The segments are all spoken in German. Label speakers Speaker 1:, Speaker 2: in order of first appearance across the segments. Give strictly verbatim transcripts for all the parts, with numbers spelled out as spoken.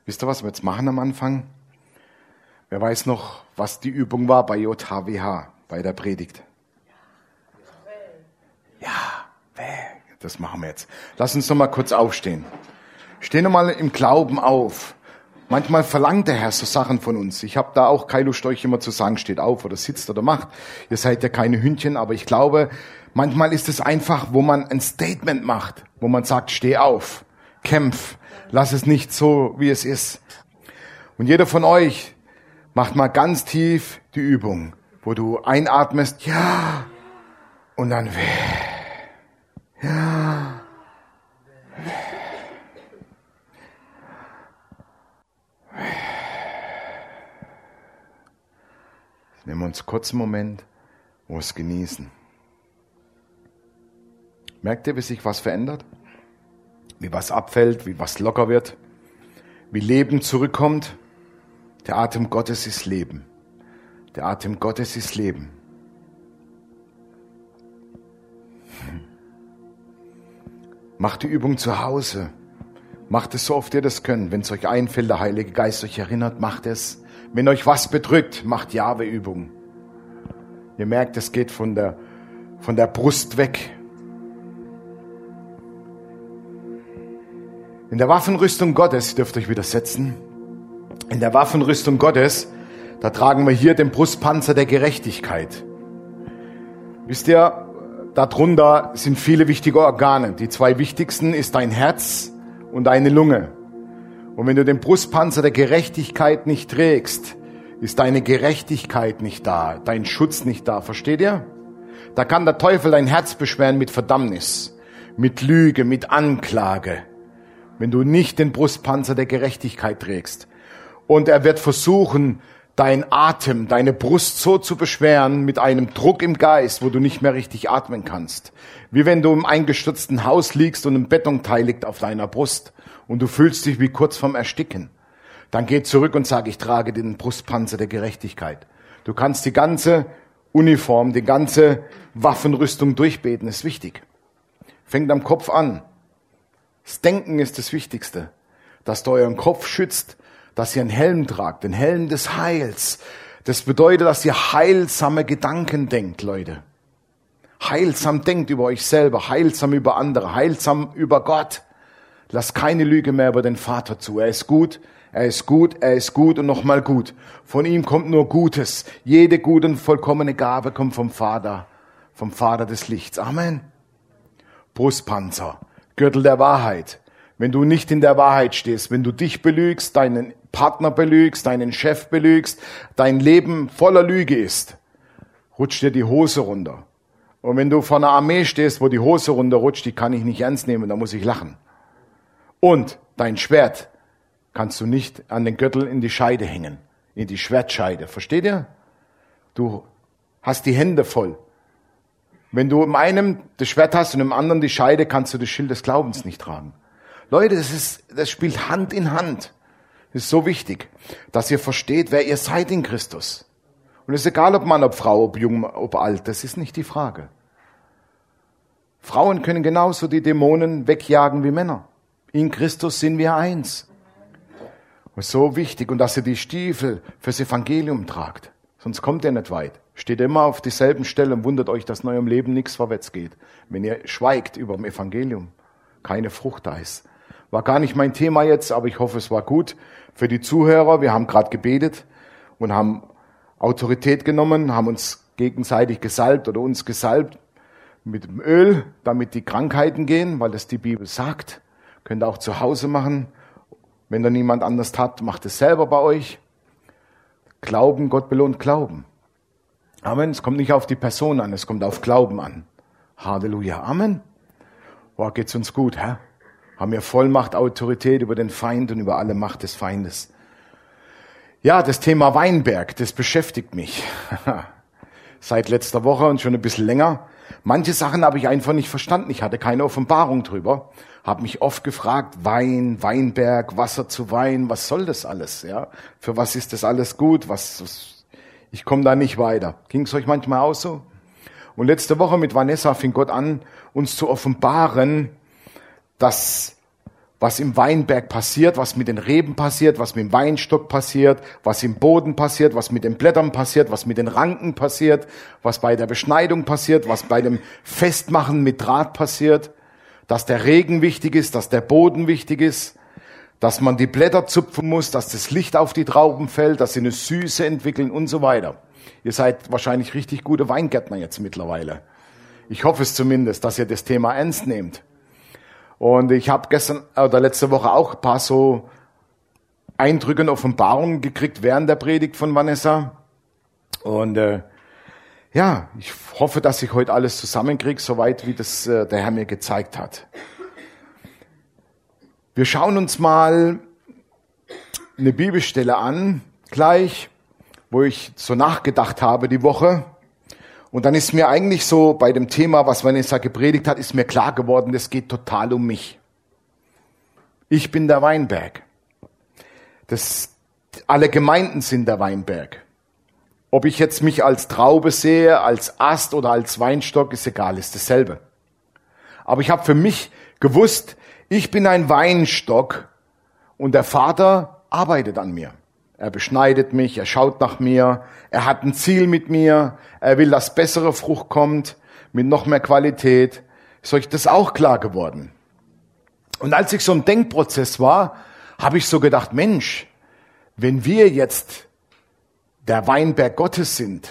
Speaker 1: Wisst ihr, was wir jetzt machen am Anfang? Wer weiß noch, was die Übung war bei J H W H, bei der Predigt? Ja, das machen wir jetzt. Lass uns noch mal kurz aufstehen. Steh noch mal im Glauben auf. Manchmal verlangt der Herr so Sachen von uns. Ich habe da auch keine Lust, euch immer zu sagen, steht auf oder sitzt oder macht. Ihr seid ja keine Hündchen, aber ich glaube, manchmal ist es einfach, wo man ein Statement macht, wo man sagt, steh auf, kämpf, lass es nicht so, wie es ist. Und jeder von euch macht mal ganz tief die Übung, wo du einatmest, ja, und dann weh, ja, weh. Nehmen wir uns kurz einen Moment, wo wir es genießen. Merkt ihr, wie sich was verändert? Wie was abfällt, wie was locker wird? Wie Leben zurückkommt? Der Atem Gottes ist Leben. Der Atem Gottes ist Leben. Macht die Übung zu Hause. Macht es so oft ihr das könnt. Wenn es euch einfällt, der Heilige Geist euch erinnert, macht es. Wenn euch was bedrückt, macht Jahwe-Übung. Ihr merkt, es geht von der, von der Brust weg. In der Waffenrüstung Gottes, ihr dürft euch wieder setzen, in der Waffenrüstung Gottes, da tragen wir hier den Brustpanzer der Gerechtigkeit. Wisst ihr, darunter sind viele wichtige Organe. Die zwei wichtigsten ist dein Herz und deine Lunge. Und wenn du den Brustpanzer der Gerechtigkeit nicht trägst, ist deine Gerechtigkeit nicht da, dein Schutz nicht da. Versteht ihr? Da kann der Teufel dein Herz beschweren mit Verdammnis, mit Lüge, mit Anklage, wenn du nicht den Brustpanzer der Gerechtigkeit trägst. Und er wird versuchen, dein Atem, deine Brust so zu beschweren mit einem Druck im Geist, wo du nicht mehr richtig atmen kannst. Wie wenn du im eingestürzten Haus liegst und ein Betonteil liegt auf deiner Brust. Und du fühlst dich wie kurz vorm Ersticken, dann geh zurück und sag, ich trage den Brustpanzer der Gerechtigkeit. Du kannst die ganze Uniform, die ganze Waffenrüstung durchbeten, ist wichtig. Fängt am Kopf an. Das Denken ist das Wichtigste, dass du euren Kopf schützt, dass ihr einen Helm tragt, den Helm des Heils. Das bedeutet, dass ihr heilsame Gedanken denkt, Leute. Heilsam denkt über euch selber, heilsam über andere, heilsam über Gott. Lass keine Lüge mehr über den Vater zu. Er ist gut, er ist gut, er ist gut und nochmal gut. Von ihm kommt nur Gutes. Jede gute und vollkommene Gabe kommt vom Vater, vom Vater des Lichts. Amen. Brustpanzer, Gürtel der Wahrheit. Wenn du nicht in der Wahrheit stehst, wenn du dich belügst, deinen Partner belügst, deinen Chef belügst, dein Leben voller Lüge ist, rutscht dir die Hose runter. Und wenn du vor einer Armee stehst, wo die Hose runterrutscht, die kann ich nicht ernst nehmen, da muss ich lachen. Und dein Schwert kannst du nicht an den Gürtel in die Scheide hängen, in die Schwertscheide. Versteht ihr? Du hast die Hände voll. Wenn du im einen das Schwert hast und im anderen die Scheide, kannst du das Schild des Glaubens nicht tragen. Leute, das ist, das spielt Hand in Hand. Das ist so wichtig, dass ihr versteht, wer ihr seid in Christus. Und es ist egal, ob Mann, ob Frau, ob jung, ob alt, das ist nicht die Frage. Frauen können genauso die Dämonen wegjagen wie Männer. In Christus sind wir eins. Und so wichtig. Und dass ihr die Stiefel fürs Evangelium tragt. Sonst kommt ihr nicht weit. Steht immer auf dieselben Stellen und wundert euch, dass in eurem Leben nichts vorwärts geht. Wenn ihr schweigt über dem Evangelium, keine Frucht da ist. War gar nicht mein Thema jetzt, aber ich hoffe, es war gut für die Zuhörer. Wir haben gerade gebetet und haben Autorität genommen, haben uns gegenseitig gesalbt oder uns gesalbt mit dem Öl, damit die Krankheiten gehen, weil das die Bibel sagt. Könnt ihr auch zu Hause machen. Wenn da niemand anders hat, macht es selber bei euch. Glauben, Gott belohnt Glauben. Amen. Es kommt nicht auf die Person an, es kommt auf Glauben an. Halleluja. Amen. Boah, geht's uns gut, hä? Haben wir Vollmacht, Autorität über den Feind und über alle Macht des Feindes. Ja, das Thema Weinberg, das beschäftigt mich. Seit letzter Woche und schon ein bisschen länger. Manche Sachen habe ich einfach nicht verstanden. Ich hatte keine Offenbarung drüber. Habe mich oft gefragt, Wein, Weinberg, Wasser zu Wein, was soll das alles? Ja, für was ist das alles gut? Was, was ich komme da nicht weiter. Ging es euch manchmal auch so? Und letzte Woche mit Vanessa fing Gott an, uns zu offenbaren, dass was im Weinberg passiert, was mit den Reben passiert, was mit dem Weinstock passiert, was im Boden passiert, was mit den Blättern passiert, was mit den Ranken passiert, was bei der Beschneidung passiert, was bei dem Festmachen mit Draht passiert, dass der Regen wichtig ist, dass der Boden wichtig ist, dass man die Blätter zupfen muss, dass das Licht auf die Trauben fällt, dass sie eine Süße entwickeln und so weiter. Ihr seid wahrscheinlich richtig gute Weingärtner jetzt mittlerweile. Ich hoffe es zumindest, dass ihr das Thema ernst nehmt. Und ich habe gestern oder letzte Woche auch ein paar so Eindrücke und Offenbarungen gekriegt während der Predigt von Vanessa. Und äh, ja, ich hoffe, dass ich heute alles zusammenkriege, soweit wie das äh, der Herr mir gezeigt hat. Wir schauen uns mal eine Bibelstelle an, gleich, wo ich so nachgedacht habe die Woche. Und dann ist mir eigentlich so bei dem Thema, was Vanessa gepredigt hat, ist mir klar geworden, das geht total um mich. Ich bin der Weinberg. Das, alle Gemeinden sind der Weinberg. Ob ich jetzt mich als Traube sehe, als Ast oder als Weinstock, ist egal, ist dasselbe. Aber ich habe für mich gewusst, ich bin ein Weinstock und der Vater arbeitet an mir. Er beschneidet mich, er schaut nach mir, er hat ein Ziel mit mir, er will, dass bessere Frucht kommt, mit noch mehr Qualität. Ist euch das auch klar geworden? Und als ich so im Denkprozess war, habe ich so gedacht, Mensch, wenn wir jetzt der Weinberg Gottes sind,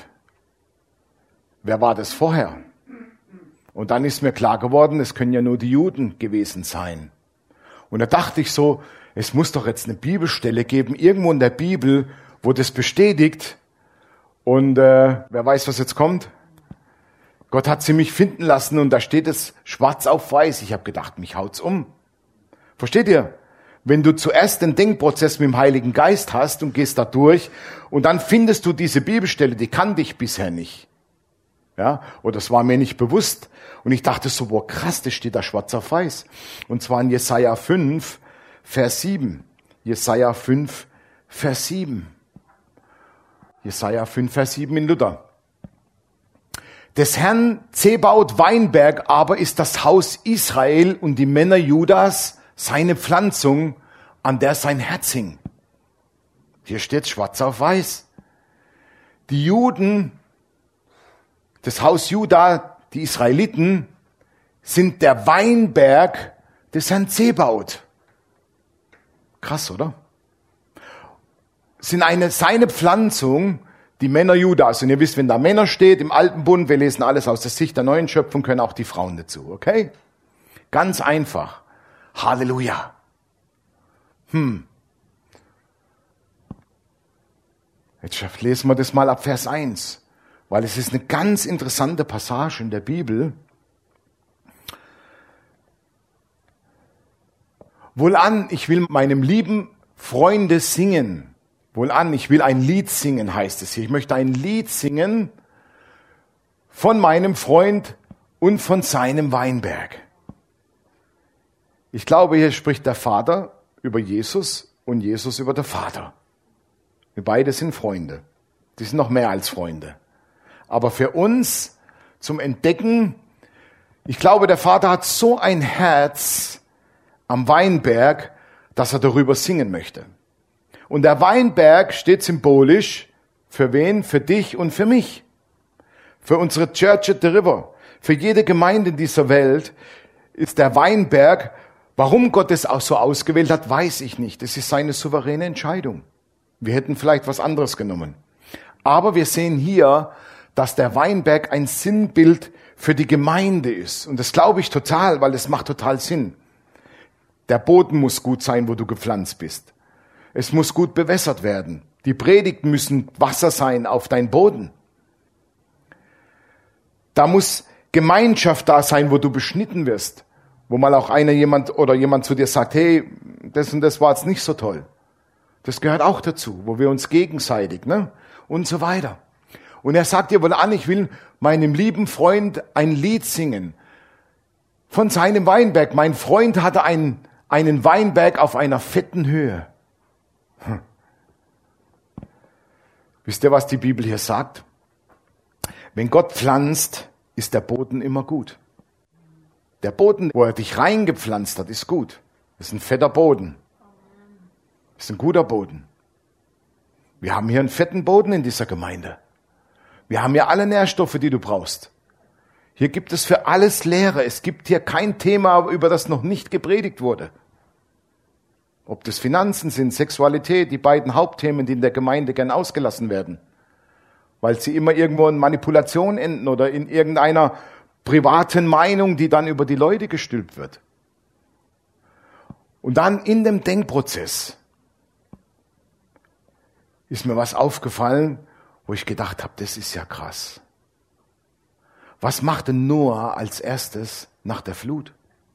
Speaker 1: wer war das vorher? Und dann ist mir klar geworden, es können ja nur die Juden gewesen sein. Und da dachte ich so, es muss doch jetzt eine Bibelstelle geben, irgendwo in der Bibel, wo das bestätigt. Und äh, wer weiß, was jetzt kommt? Gott hat sie mich finden lassen und da steht es schwarz auf weiß. Ich habe gedacht, mich haut's um. Versteht ihr? Wenn du zuerst den Denkprozess mit dem Heiligen Geist hast und gehst da durch und dann findest du diese Bibelstelle, die kannte ich bisher nicht. Ja, oder das war mir nicht bewusst. Und ich dachte so, boah, krass, das steht da schwarz auf weiß. Und zwar in Jesaja fünf, Vers sieben. Jesaja fünf, Vers sieben. Jesaja fünf, Vers sieben in Luther. Des Herrn Zebaoth Weinberg aber ist das Haus Israel und die Männer Judas seine Pflanzung, an der sein Herz hing. Hier steht schwarz auf weiß. Die Juden, das Haus Juda, die Israeliten, sind der Weinberg des Herrn Zebaoth. Krass, oder? Sind eine, seine Pflanzung, die Männer Judas. Und ihr wisst, wenn da Männer steht im Alten Bund, wir lesen alles aus der Sicht der neuen Schöpfung, können auch die Frauen dazu, okay? Ganz einfach. Halleluja. Hm. Jetzt lesen wir das mal ab Vers eins, weil es ist eine ganz interessante Passage in der Bibel. Wohlan, ich will meinem lieben Freunde singen. Wohlan, ich will ein Lied singen, heißt es hier. Ich möchte ein Lied singen von meinem Freund und von seinem Weinberg. Ich glaube, hier spricht der Vater über Jesus und Jesus über den Vater. Wir beide sind Freunde. Die sind noch mehr als Freunde. Aber für uns zum Entdecken, ich glaube, der Vater hat so ein Herz am Weinberg, dass er darüber singen möchte. Und der Weinberg steht symbolisch für wen? Für dich und für mich. Für unsere Church at the River. Für jede Gemeinde in dieser Welt ist der Weinberg. Warum Gott es auch so ausgewählt hat, weiß ich nicht. Es ist seine souveräne Entscheidung. Wir hätten vielleicht was anderes genommen. Aber wir sehen hier, dass der Weinberg ein Sinnbild für die Gemeinde ist. Und das glaube ich total, weil es macht total Sinn. Der Boden muss gut sein, wo du gepflanzt bist. Es muss gut bewässert werden. Die Predigten müssen Wasser sein auf dein Boden. Da muss Gemeinschaft da sein, wo du beschnitten wirst. Wo mal auch einer jemand oder jemand zu dir sagt, hey, das und das war jetzt nicht so toll. Das gehört auch dazu, wo wir uns gegenseitig, ne? Und so weiter. Und er sagt dir wohl an, ich will meinem lieben Freund ein Lied singen von seinem Weinberg. Mein Freund hatte einen, einen Weinberg auf einer fetten Höhe. Hm. Wisst ihr, was die Bibel hier sagt? Wenn Gott pflanzt, ist der Boden immer gut. Der Boden, wo er dich reingepflanzt hat, ist gut. Das ist ein fetter Boden. Das ist ein guter Boden. Wir haben hier einen fetten Boden in dieser Gemeinde. Wir haben hier alle Nährstoffe, die du brauchst. Hier gibt es für alles Lehre. Es gibt hier kein Thema, über das noch nicht gepredigt wurde. Ob das Finanzen sind, Sexualität, die beiden Hauptthemen, die in der Gemeinde gern ausgelassen werden. Weil sie immer irgendwo in Manipulation enden oder in irgendeiner privaten Meinung, die dann über die Leute gestülpt wird. Und dann in dem Denkprozess ist mir was aufgefallen, wo ich gedacht habe, das ist ja krass. Was machte Noah als erstes nach der Flut?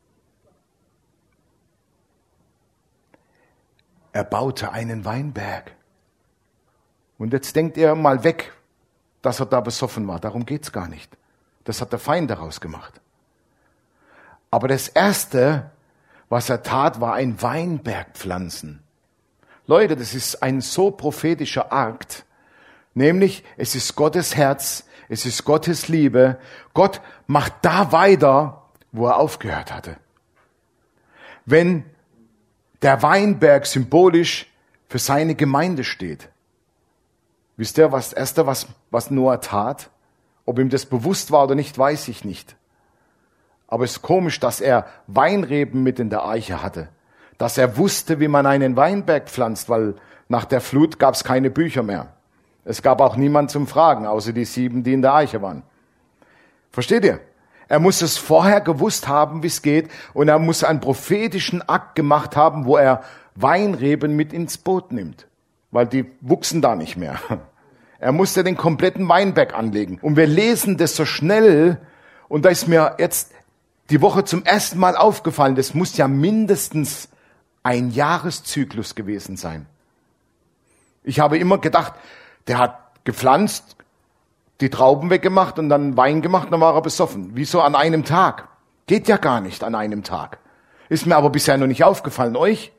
Speaker 1: Er baute einen Weinberg. Und jetzt denkt ihr mal weg, dass er da besoffen war. Darum geht's gar nicht. Das hat der Feind daraus gemacht. Aber das Erste, was er tat, war ein Weinberg pflanzen. Leute, das ist ein so prophetischer Akt. Nämlich, es ist Gottes Herz, es ist Gottes Liebe. Gott macht da weiter, wo er aufgehört hatte. Wenn der Weinberg symbolisch für seine Gemeinde steht. Wisst ihr, was das Erste, was, was Noah tat? Ob ihm das bewusst war oder nicht, weiß ich nicht. Aber es ist komisch, dass er Weinreben mit in der Eiche hatte. Dass er wusste, wie man einen Weinberg pflanzt, weil nach der Flut gab es keine Bücher mehr. Es gab auch niemand zum Fragen, außer die sieben, die in der Eiche waren. Versteht ihr? Er muss es vorher gewusst haben, wie es geht, und er muss einen prophetischen Akt gemacht haben, wo er Weinreben mit ins Boot nimmt, weil die wuchsen da nicht mehr. Er musste den kompletten Weinberg anlegen. Und wir lesen das so schnell, und da ist mir jetzt die Woche zum ersten Mal aufgefallen, das muss ja mindestens ein Jahreszyklus gewesen sein. Ich habe immer gedacht, der hat gepflanzt, die Trauben weggemacht und dann Wein gemacht, dann war er besoffen. Wieso an einem Tag? Geht ja gar nicht an einem Tag. Ist mir aber bisher noch nicht aufgefallen. Euch?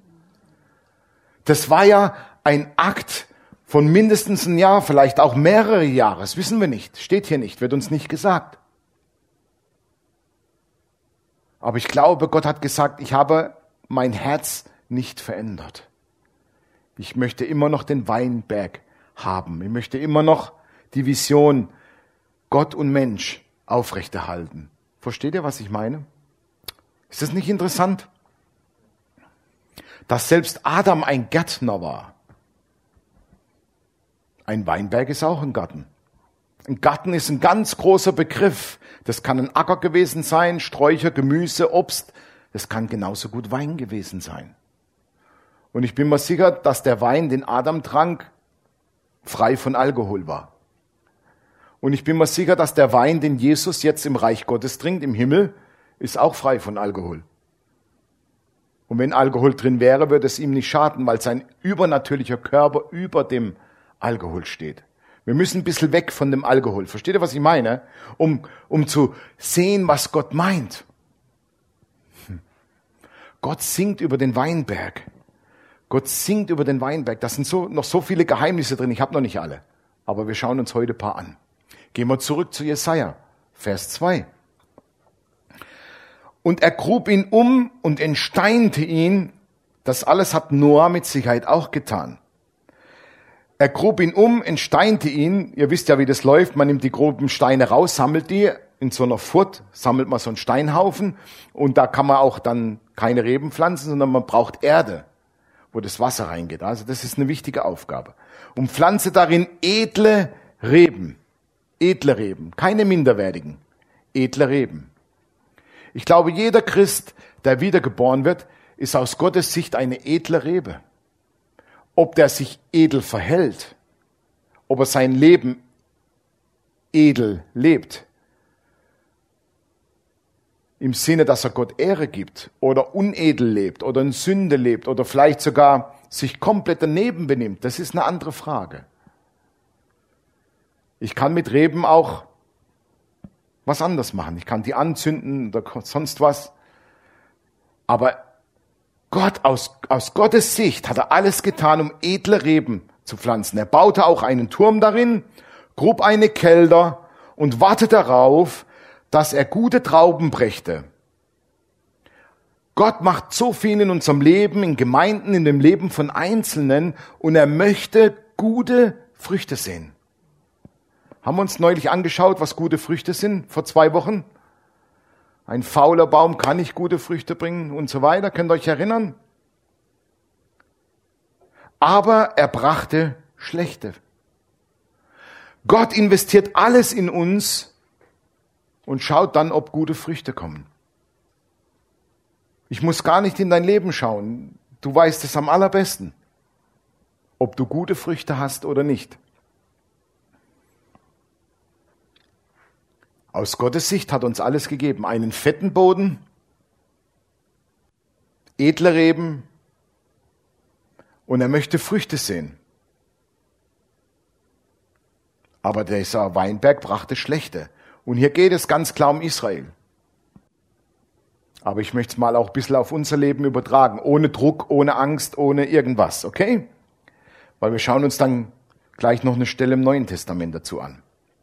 Speaker 1: Das war ja ein Akt von mindestens ein Jahr, vielleicht auch mehrere Jahre. Das wissen wir nicht. Steht hier nicht, wird uns nicht gesagt. Aber ich glaube, Gott hat gesagt, ich habe mein Herz nicht verändert. Ich möchte immer noch den Weinberg haben. Ich möchte immer noch die Vision Gott und Mensch aufrechterhalten. Versteht ihr, was ich meine? Ist das nicht interessant? Dass selbst Adam ein Gärtner war. Ein Weinberg ist auch ein Garten. Ein Garten ist ein ganz großer Begriff. Das kann ein Acker gewesen sein, Sträucher, Gemüse, Obst. Das kann genauso gut Wein gewesen sein. Und ich bin mir sicher, dass der Wein, den Adam trank, frei von Alkohol war. Und ich bin mir sicher, dass der Wein, den Jesus jetzt im Reich Gottes trinkt, im Himmel, ist auch frei von Alkohol. Und wenn Alkohol drin wäre, würde es ihm nicht schaden, weil sein übernatürlicher Körper über dem Alkohol steht. Wir müssen ein bisschen weg von dem Alkohol. Versteht ihr, was ich meine? Um, um zu sehen, was Gott meint. Hm. Gott singt über den Weinberg. Gott singt über den Weinberg. Da sind so, noch so viele Geheimnisse drin. Ich habe noch nicht alle. Aber wir schauen uns heute ein paar an. Gehen wir zurück zu Jesaja, Vers zwei. Und er grub ihn um und entsteinte ihn. Das alles hat Noah mit Sicherheit auch getan. Er grub ihn um, entsteinte ihn. Ihr wisst ja, wie das läuft. Man nimmt die groben Steine raus, sammelt die. In so einer Furt sammelt man so einen Steinhaufen. Und da kann man auch dann keine Reben pflanzen, sondern man braucht Erde, wo das Wasser reingeht. Also das ist eine wichtige Aufgabe. Und pflanze darin edle Reben. Edle Reben, keine minderwertigen. Edle Reben. Ich glaube, jeder Christ, der wiedergeboren wird, ist aus Gottes Sicht eine edle Rebe. Ob der sich edel verhält, ob er sein Leben edel lebt, im Sinne, dass er Gott Ehre gibt, oder unedel lebt, oder in Sünde lebt, oder vielleicht sogar sich komplett daneben benimmt, das ist eine andere Frage. Ich kann mit Reben auch was anderes machen. Ich kann die anzünden oder sonst was. Aber Gott, aus, aus Gottes Sicht hat er alles getan, um edle Reben zu pflanzen. Er baute auch einen Turm darin, grub eine Kelter und wartete darauf, dass er gute Trauben brächte. Gott macht so viel in unserem Leben, in Gemeinden, in dem Leben von Einzelnen und er möchte gute Früchte sehen. Haben wir uns neulich angeschaut, was gute Früchte sind, vor zwei Wochen? Ein fauler Baum kann nicht gute Früchte bringen und so weiter. Könnt ihr euch erinnern? Aber er brachte schlechte. Gott investiert alles in uns und schaut dann, ob gute Früchte kommen. Ich muss gar nicht in dein Leben schauen. Du weißt es am allerbesten, ob du gute Früchte hast oder nicht. Aus Gottes Sicht hat uns alles gegeben. Einen fetten Boden, edle Reben und er möchte Früchte sehen. Aber dieser Weinberg brachte schlechte. Und hier geht es ganz klar um Israel. Aber ich möchte es mal auch ein bisschen auf unser Leben übertragen. Ohne Druck, ohne Angst, ohne irgendwas, okay? Weil wir schauen uns dann gleich noch eine Stelle im Neuen Testament dazu an.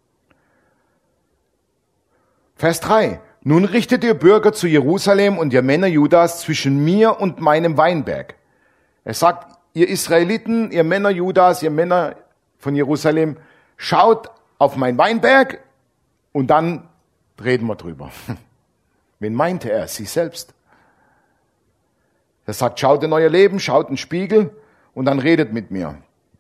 Speaker 1: Vers drei. Nun richtet ihr Bürger zu Jerusalem und ihr Männer Judas zwischen mir und meinem Weinberg. Er sagt, ihr Israeliten, ihr Männer Judas, ihr Männer von Jerusalem, schaut auf meinen Weinberg und dann reden wir drüber. Wen meinte er? Sie selbst. Er sagt, schaut in euer Leben, schaut in den Spiegel und dann redet mit mir.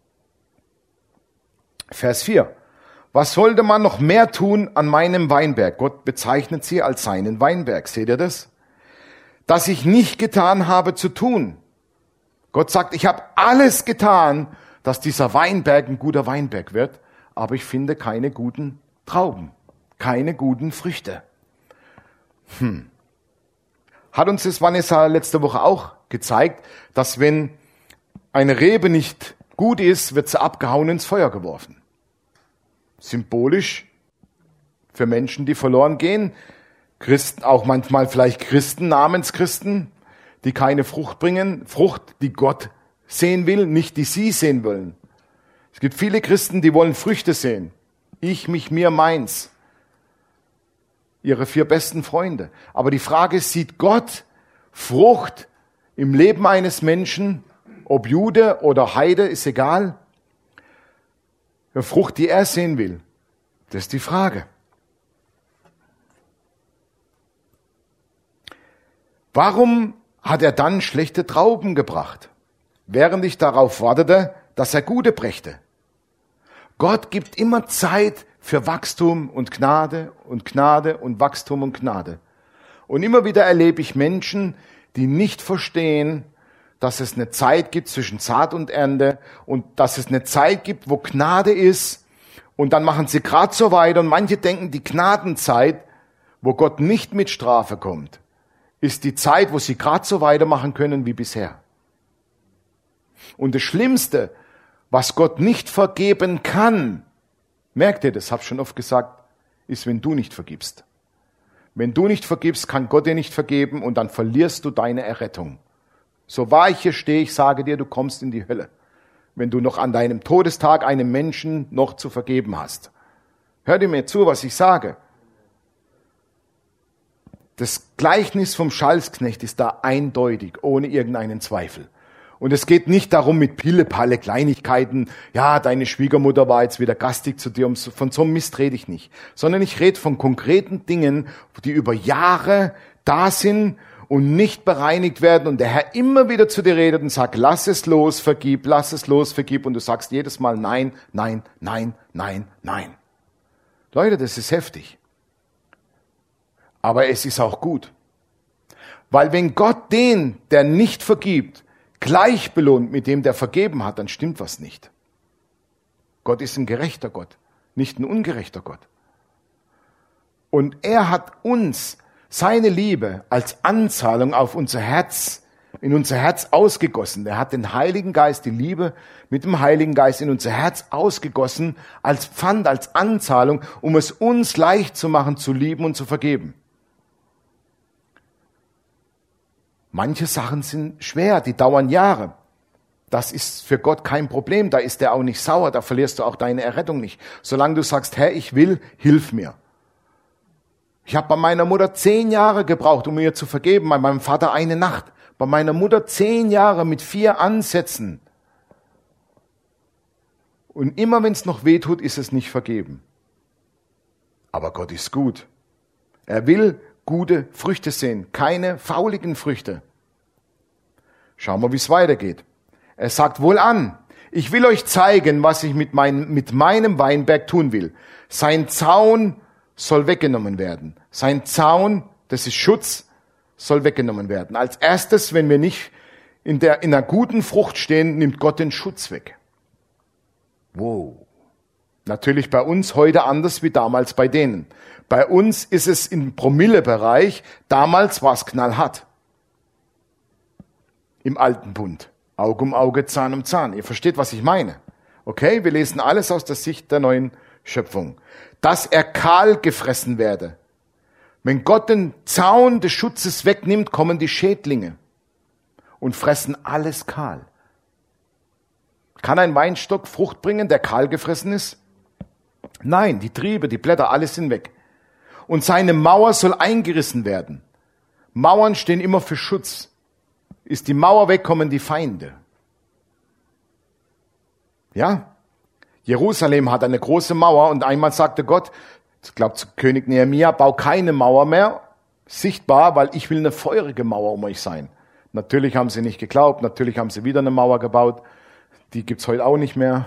Speaker 1: Vers vier. Was sollte man noch mehr tun an meinem Weinberg? Gott bezeichnet sie als seinen Weinberg. Seht ihr das? Dass ich nicht getan habe zu tun. Gott sagt, ich habe alles getan, dass dieser Weinberg ein guter Weinberg wird, aber ich finde keine guten Trauben, keine guten Früchte. Hm. Hat uns das Vanessa letzte Woche auch gezeigt, dass wenn eine Rebe nicht gut ist, wird sie abgehauen ins Feuer geworfen. Symbolisch für Menschen, die verloren gehen. Christen, auch manchmal vielleicht Christen, Namenschristen, die keine Frucht bringen. Frucht, die Gott sehen will, nicht die sie sehen wollen. Es gibt viele Christen, die wollen Früchte sehen. Ich, mich, mir, meins. Ihre vier besten Freunde. Aber die Frage ist, sieht Gott Frucht im Leben eines Menschen, ob Jude oder Heide, ist egal. Eine Frucht, die er sehen will. Das ist die Frage. Warum hat er dann schlechte Trauben gebracht, während ich darauf wartete, dass er gute brächte? Gott gibt immer Zeit für Wachstum und Gnade und Gnade und Wachstum und Gnade. Und immer wieder erlebe ich Menschen, die nicht verstehen, dass es eine Zeit gibt zwischen Saat und Ernte und dass es eine Zeit gibt, wo Gnade ist und dann machen sie gerade so weiter und manche denken, die Gnadenzeit, wo Gott nicht mit Strafe kommt, ist die Zeit, wo sie gerade so weitermachen können wie bisher. Und das Schlimmste, was Gott nicht vergeben kann, merkt ihr, das habe ich schon oft gesagt, ist, wenn du nicht vergibst. Wenn du nicht vergibst, kann Gott dir nicht vergeben und dann verlierst du deine Errettung. So wahr ich hier stehe, ich sage dir, du kommst in die Hölle, wenn du noch an deinem Todestag einem Menschen noch zu vergeben hast. Hör dir mir zu, was ich sage. Das Gleichnis vom Schalksknecht ist da eindeutig, ohne irgendeinen Zweifel. Und es geht nicht darum mit Pille-Palle, Kleinigkeiten, ja, deine Schwiegermutter war jetzt wieder gastig zu dir, von so einem Mist rede ich nicht. Sondern ich rede von konkreten Dingen, die über Jahre da sind und nicht bereinigt werden und der Herr immer wieder zu dir redet und sagt, lass es los, vergib, lass es los, vergib und du sagst jedes Mal nein, nein, nein, nein, nein. Leute, das ist heftig. Aber es ist auch gut. Weil wenn Gott den, der nicht vergibt, gleich belohnt mit dem, der vergeben hat, dann stimmt was nicht. Gott ist ein gerechter Gott, nicht ein ungerechter Gott. Und er hat uns seine Liebe als Anzahlung auf unser Herz, in unser Herz ausgegossen. Er hat den Heiligen Geist, die Liebe mit dem Heiligen Geist in unser Herz ausgegossen, als Pfand, als Anzahlung, um es uns leicht zu machen, zu lieben und zu vergeben. Manche Sachen sind schwer, die dauern Jahre. Das ist für Gott kein Problem, da ist er auch nicht sauer, da verlierst du auch deine Errettung nicht. Solange du sagst, Herr, ich will, hilf mir. Ich habe bei meiner Mutter zehn Jahre gebraucht, um ihr zu vergeben, bei meinem Vater eine Nacht. Bei meiner Mutter zehn Jahre mit vier Ansätzen. Und immer wenn es noch weh tut, ist es nicht vergeben. Aber Gott ist gut. Er will gute Früchte sehen, keine fauligen Früchte. Schauen wir, wie es weitergeht. Er sagt, wohlan, ich will euch zeigen, was ich mit, mein, mit meinem Weinberg tun will. Sein Zaun soll weggenommen werden. Sein Zaun, das ist Schutz, soll weggenommen werden. Als erstes, wenn wir nicht in, der, in einer guten Frucht stehen, nimmt Gott den Schutz weg. Wow. Natürlich bei uns heute anders wie damals bei denen. Bei uns ist es im Promillebereich, damals war es knallhart. Im alten Bund. Auge um Auge, Zahn um Zahn. Ihr versteht, was ich meine. Okay, wir lesen alles aus der Sicht der neuen Schöpfung. Dass er kahl gefressen werde. Wenn Gott den Zaun des Schutzes wegnimmt, kommen die Schädlinge und fressen alles kahl. Kann ein Weinstock Frucht bringen, der kahl gefressen ist? Nein, die Triebe, die Blätter, alles sind weg. Und seine Mauer soll eingerissen werden. Mauern stehen immer für Schutz. Ist die Mauer weg, kommen die Feinde. Ja? Jerusalem hat eine große Mauer und einmal sagte Gott, ich glaube zu König Nehemia, bau keine Mauer mehr, sichtbar, weil ich will eine feurige Mauer um euch sein. Natürlich haben sie nicht geglaubt, natürlich haben sie wieder eine Mauer gebaut, die gibt's heute auch nicht mehr.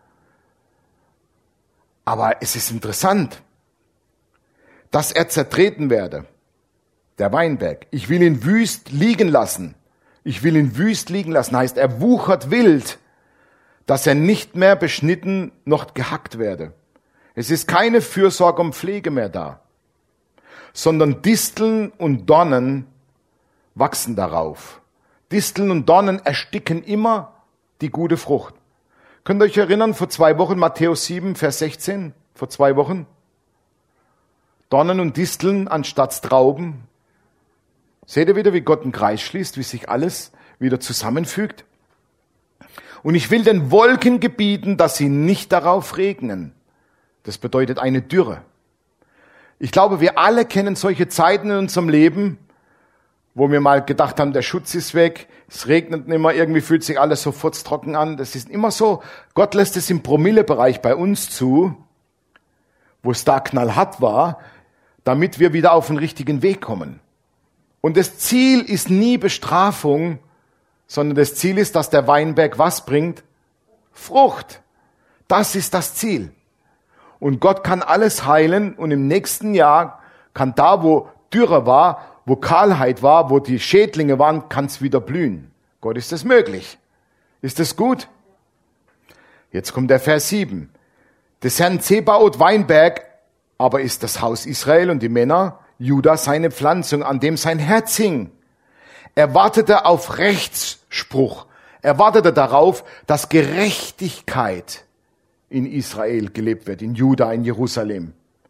Speaker 1: Aber es ist interessant, dass er zertreten werde, der Weinberg. Ich will ihn wüst liegen lassen. Ich will ihn wüst liegen lassen, heißt, er wuchert wild, dass er nicht mehr beschnitten noch gehackt werde. Es ist keine Fürsorge und Pflege mehr da, sondern Disteln und Dornen wachsen darauf. Disteln und Dornen ersticken immer die gute Frucht. Könnt ihr euch erinnern, vor zwei Wochen, Matthäus sieben, Vers sechzehn, vor zwei Wochen? Dornen und Disteln anstatt Trauben. Seht ihr wieder, wie Gott einen Kreis schließt, wie sich alles wieder zusammenfügt? Und ich will den Wolken gebieten, dass sie nicht darauf regnen. Das bedeutet eine Dürre. Ich glaube, wir alle kennen solche Zeiten in unserem Leben, wo wir mal gedacht haben, der Schutz ist weg, es regnet nicht mehr, irgendwie fühlt sich alles sofort trocken an. Das ist immer so. Gott lässt es im Promillebereich bei uns zu, wo es da knallhart war, damit wir wieder auf den richtigen Weg kommen. Und das Ziel ist nie Bestrafung, sondern das Ziel ist, dass der Weinberg was bringt? Frucht. Das ist das Ziel. Und Gott kann alles heilen und im nächsten Jahr kann da, wo Dürre war, wo Kahlheit war, wo die Schädlinge waren, kann es wieder blühen. Gott, ist das möglich? Ist das gut? Jetzt kommt der Vers sieben. Des Herrn Zebaoth Weinberg aber ist das Haus Israel und die Männer Juda seine Pflanzung, an dem sein Herz hing. Er wartete auf Rechtsspruch. Er wartete darauf, dass Gerechtigkeit in Israel gelebt wird, in Juda, in Jerusalem.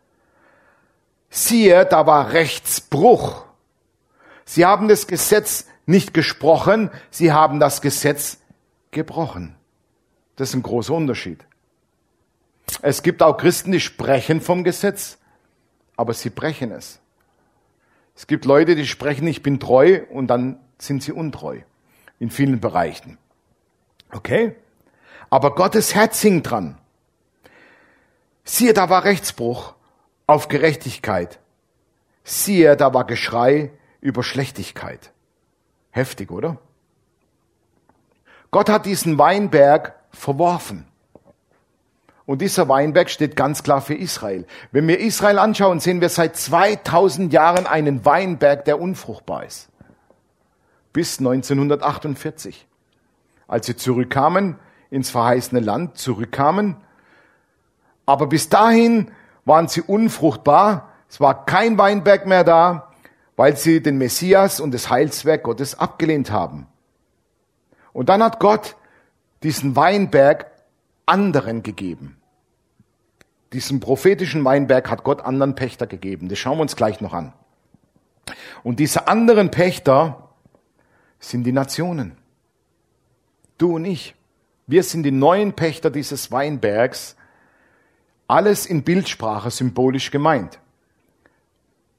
Speaker 1: Siehe, da war Rechtsbruch. Sie haben das Gesetz nicht gesprochen, sie haben das Gesetz gebrochen. Das ist ein großer Unterschied. Es gibt auch Christen, die sprechen vom Gesetz, aber sie brechen es. Es gibt Leute, die sprechen, ich bin treu, und dann sind sie untreu. In vielen Bereichen. Okay? Aber Gottes Herz hing dran. Siehe, da war Rechtsbruch auf Gerechtigkeit. Siehe, da war Geschrei über Schlechtigkeit. Heftig, oder? Gott hat diesen Weinberg verworfen. Und dieser Weinberg steht ganz klar für Israel. Wenn wir Israel anschauen, sehen wir seit zweitausend Jahren einen Weinberg, der unfruchtbar ist. Bis neunzehnhundertachtundvierzig. Als sie zurückkamen, ins verheißene Land zurückkamen. Aber bis dahin waren sie unfruchtbar. Es war kein Weinberg mehr da, weil sie den Messias und das Heilswerk Gottes abgelehnt haben. Und dann hat Gott diesen Weinberg anderen gegeben. Diesen prophetischen Weinberg hat Gott anderen Pächter gegeben. Das schauen wir uns gleich noch an. Und diese anderen Pächter sind die Nationen. Du und ich. Wir sind die neuen Pächter dieses Weinbergs. Alles in Bildsprache symbolisch gemeint.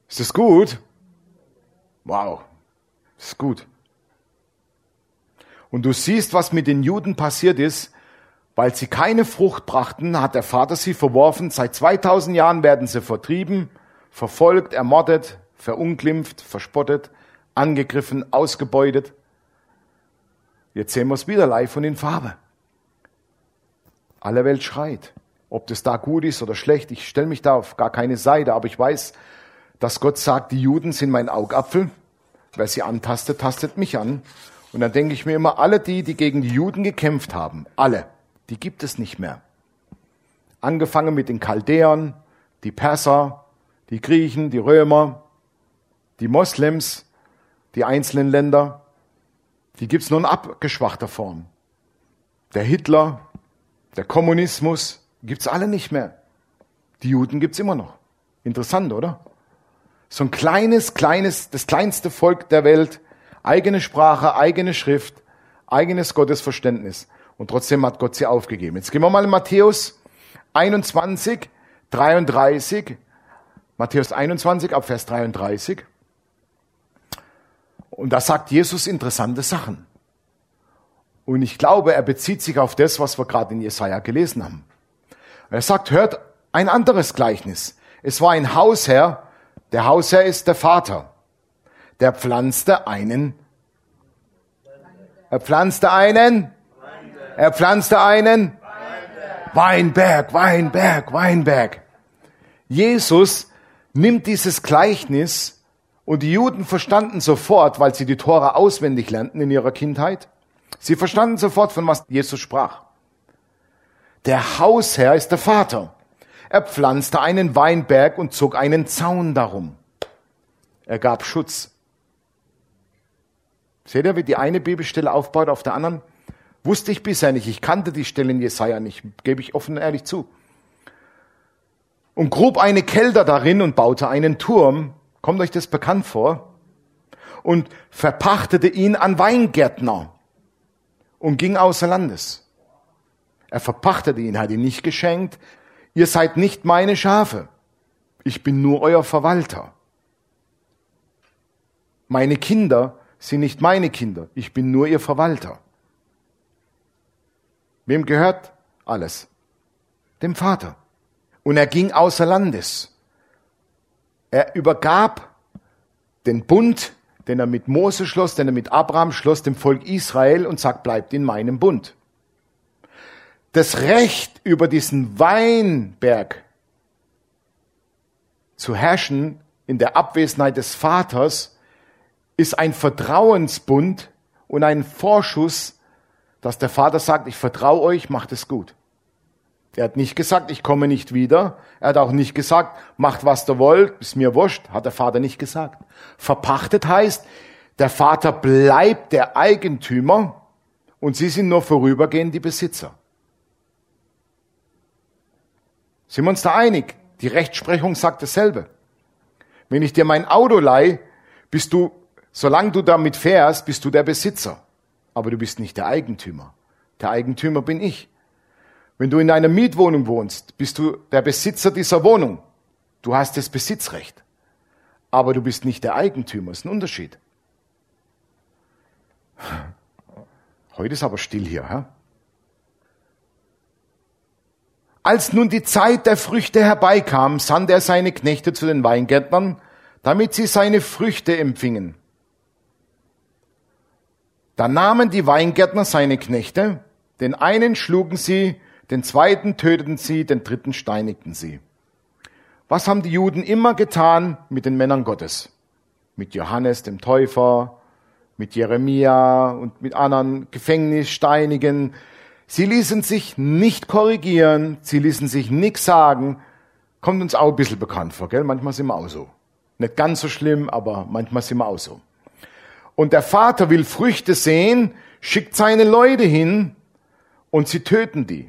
Speaker 1: Ist das gut? Wow, das ist gut. Und du siehst, was mit den Juden passiert ist, weil sie keine Frucht brachten, hat der Vater sie verworfen. Seit zweitausend Jahren werden sie vertrieben, verfolgt, ermordet, verunglimpft, verspottet, angegriffen, ausgebeutet. Jetzt sehen wir es wieder live und in Farbe. Alle Welt schreit. Ob das da gut ist oder schlecht, ich stelle mich da auf gar keine Seite, aber ich weiß, dass Gott sagt, die Juden sind mein Augapfel. Wer sie antastet, tastet mich an. Und dann denke ich mir immer, alle die, die gegen die Juden gekämpft haben, alle, die gibt es nicht mehr. Angefangen mit den Chaldäern, die Perser, die Griechen, die Römer, die Moslems, die einzelnen Länder, die gibt es nur in abgeschwachter Form. Der Hitler, der Kommunismus, gibt es alle nicht mehr. Die Juden gibt es immer noch. Interessant, oder? So ein kleines, kleines, das kleinste Volk der Welt, eigene Sprache, eigene Schrift, eigenes Gottesverständnis. Und trotzdem hat Gott sie aufgegeben. Jetzt gehen wir mal in Matthäus einundzwanzig, dreiunddreißig. Matthäus einundzwanzig, ab Vers dreiunddreißig. Und da sagt Jesus interessante Sachen. Und ich glaube, er bezieht sich auf das, was wir gerade in Jesaja gelesen haben. Er sagt, hört ein anderes Gleichnis. Es war ein Hausherr, der Hausherr ist der Vater. Der pflanzte einen, er pflanzte einen, er pflanzte einen Weinberg, Weinberg, Weinberg. Jesus nimmt dieses Gleichnis und die Juden verstanden sofort, weil sie die Tora auswendig lernten in ihrer Kindheit. Sie verstanden sofort, von was Jesus sprach. Der Hausherr ist der Vater. Er pflanzte einen Weinberg und zog einen Zaun darum. Er gab Schutz. Seht ihr, wie die eine Bibelstelle aufbaut auf der anderen? Wusste ich bisher nicht. Ich kannte die Stelle in Jesaja nicht, gebe ich offen und ehrlich zu. Und grub eine Kelter darin und baute einen Turm. Kommt euch das bekannt vor? Und verpachtete ihn an Weingärtner und ging außer Landes. Er verpachtete ihn, hat ihn nicht geschenkt. Ihr seid nicht meine Schafe. Ich bin nur euer Verwalter. Meine Kinder sind nicht meine Kinder. Ich bin nur ihr Verwalter. Wem gehört alles? Dem Vater. Und er ging außer Landes. Er übergab den Bund, den er mit Mose schloss, den er mit Abraham schloss, dem Volk Israel und sagt, bleibt in meinem Bund. Das Recht über diesen Weinberg zu herrschen in der Abwesenheit des Vaters ist ein Vertrauensbund und ein Vorschuss, dass der Vater sagt, ich vertraue euch, macht es gut. Er hat nicht gesagt, ich komme nicht wieder. Er hat auch nicht gesagt, macht was ihr wollt, ist mir wurscht, hat der Vater nicht gesagt. Verpachtet heißt, der Vater bleibt der Eigentümer und sie sind nur vorübergehend die Besitzer. Sind wir uns da einig? Die Rechtsprechung sagt dasselbe. Wenn ich dir mein Auto leihe, bist du, solange du damit fährst, bist du der Besitzer. Aber du bist nicht der Eigentümer. Der Eigentümer bin ich. Wenn du in einer Mietwohnung wohnst, bist du der Besitzer dieser Wohnung. Du hast das Besitzrecht. Aber du bist nicht der Eigentümer. Das ist ein Unterschied. Heute ist aber still hier. Hä? Als nun die Zeit der Früchte herbeikam, sandte er seine Knechte zu den Weingärtnern, damit sie seine Früchte empfingen. Da nahmen die Weingärtner seine Knechte, den einen schlugen sie, den zweiten töteten sie, den dritten steinigten sie. Was haben die Juden immer getan mit den Männern Gottes? Mit Johannes dem Täufer, mit Jeremia und mit anderen Gefängnis, Steinigen. Sie ließen sich nicht korrigieren, sie ließen sich nichts sagen. Kommt uns auch ein bisschen bekannt vor, gell? Manchmal sind wir auch so. Nicht ganz so schlimm, aber manchmal sind wir auch so. Und der Vater will Früchte sehen, schickt seine Leute hin und sie töten die.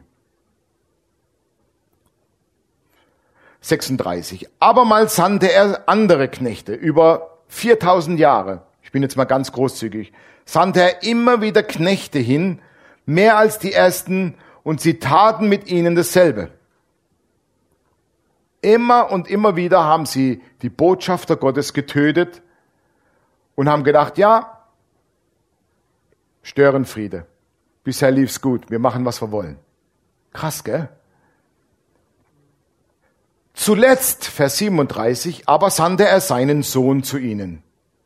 Speaker 1: sechsunddreißig. Abermals sandte er andere Knechte über viertausend Jahre. Ich bin jetzt mal ganz großzügig. Sandte er immer wieder Knechte hin, mehr als die ersten, und sie taten mit ihnen dasselbe. Immer und immer wieder haben sie die Botschafter Gottes getötet und haben gedacht, ja, Störenfriede. Bisher lief's gut, wir machen, was wir wollen. Krass, gell? Zuletzt, Vers siebenunddreißig, aber sandte er seinen Sohn zu ihnen.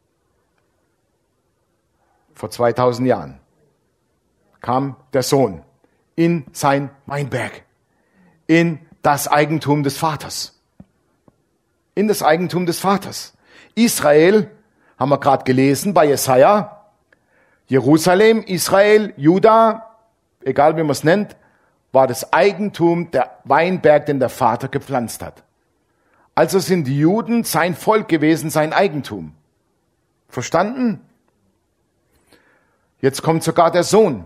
Speaker 1: Vor zweitausend Jahren kam der Sohn in sein Weinberg, in das Eigentum des Vaters. In das Eigentum des Vaters. Israel, haben wir gerade gelesen bei Jesaja, Jerusalem, Israel, Juda, egal wie man es nennt, war das Eigentum der Weinberg, den der Vater gepflanzt hat. Also sind die Juden sein Volk gewesen, sein Eigentum. Verstanden? Jetzt kommt sogar der Sohn.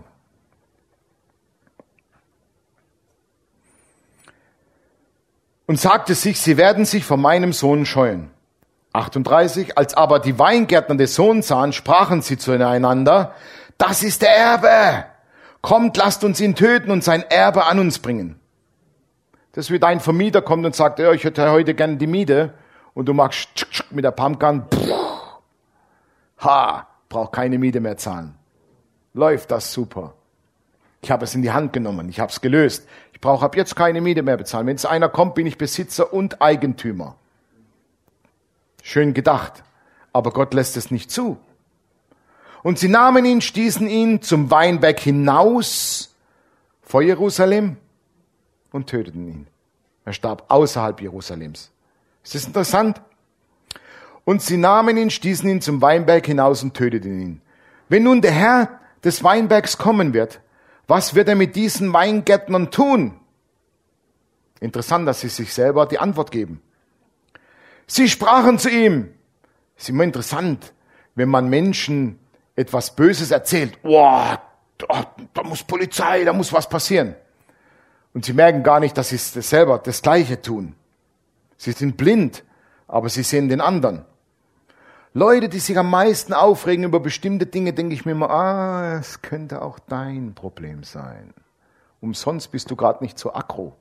Speaker 1: Und sagte sich, sie werden sich vor meinem Sohn scheuen. achtunddreißig, als aber die Weingärtner des Sohns sahen, sprachen sie zueinander, das ist der Erbe. Kommt, lasst uns ihn töten und sein Erbe an uns bringen. Das ist wie dein Vermieter kommt und sagt, ja, ich hätte heute gerne die Miete. Und du machst mit der Pumpgun, ha, braucht keine Miete mehr zahlen. Läuft das super. Ich habe es in die Hand genommen, ich habe es gelöst. Ich brauche ab jetzt keine Miete mehr bezahlen. Wenn es einer kommt, bin ich Besitzer und Eigentümer. Schön gedacht, aber Gott lässt es nicht zu. Und sie nahmen ihn, stießen ihn zum Weinberg hinaus vor Jerusalem und töteten ihn. Er starb außerhalb Jerusalems. Ist das interessant? Und sie nahmen ihn, stießen ihn zum Weinberg hinaus und töteten ihn. Wenn nun der Herr des Weinbergs kommen wird, was wird er mit diesen Weingärtnern tun? Interessant, dass sie sich selber die Antwort geben. Sie sprachen zu ihm. Ist immer interessant, wenn man Menschen etwas Böses erzählt. Boah, da, da muss Polizei, da muss was passieren. Und sie merken gar nicht, dass sie selber das Gleiche tun. Sie sind blind, aber sie sehen den anderen. Leute, die sich am meisten aufregen über bestimmte Dinge, denke ich mir immer, ah, es könnte auch dein Problem sein. Umsonst bist du gerade nicht so aggro.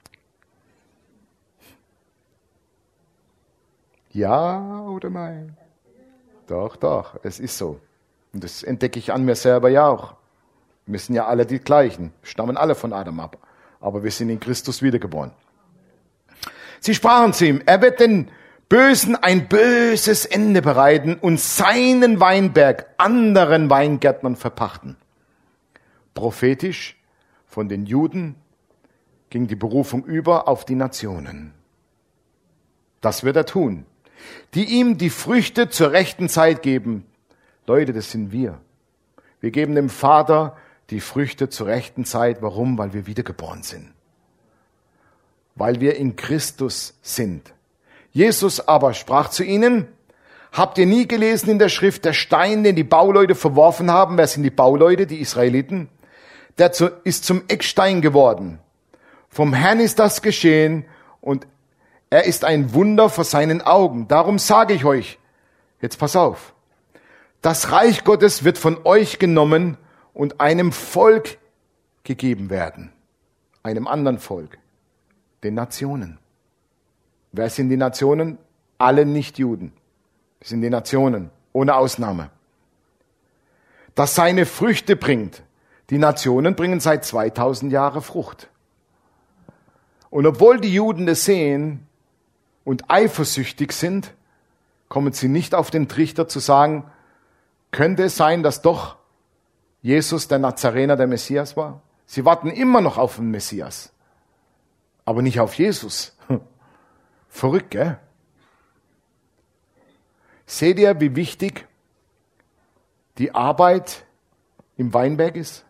Speaker 1: Ja oder nein? Doch, doch, es ist so. Und das entdecke ich an mir selber ja auch. Wir sind ja alle die gleichen, stammen alle von Adam ab. Aber wir sind in Christus wiedergeboren. Sie sprachen zu ihm, er wird den Bösen ein böses Ende bereiten und seinen Weinberg anderen Weingärtnern verpachten. Prophetisch von den Juden ging die Berufung über auf die Nationen. Das wird er tun. Die ihm die Früchte zur rechten Zeit geben. Leute, das sind wir. Wir geben dem Vater die Früchte zur rechten Zeit. Warum? Weil wir wiedergeboren sind. Weil wir in Christus sind. Jesus aber sprach zu ihnen, habt ihr nie gelesen in der Schrift, der Stein, den die Bauleute verworfen haben? Wer sind die Bauleute? Die Israeliten. Der ist zum Eckstein geworden. Vom Herrn ist das geschehen und er ist ein Wunder vor seinen Augen. Darum sage ich euch, jetzt pass auf, das Reich Gottes wird von euch genommen und einem Volk gegeben werden. Einem anderen Volk, den Nationen. Wer sind die Nationen? Alle Nichtjuden. Das sind die Nationen, ohne Ausnahme. Das seine Früchte bringt. Die Nationen bringen seit zweitausend Jahren Frucht. Und obwohl die Juden das sehen und eifersüchtig sind, kommen sie nicht auf den Trichter zu sagen, könnte es sein, dass doch Jesus, der Nazarener, der Messias war? Sie warten immer noch auf den Messias, aber nicht auf Jesus. Verrückt, gell? Seht ihr, wie wichtig die Arbeit im Weinberg ist?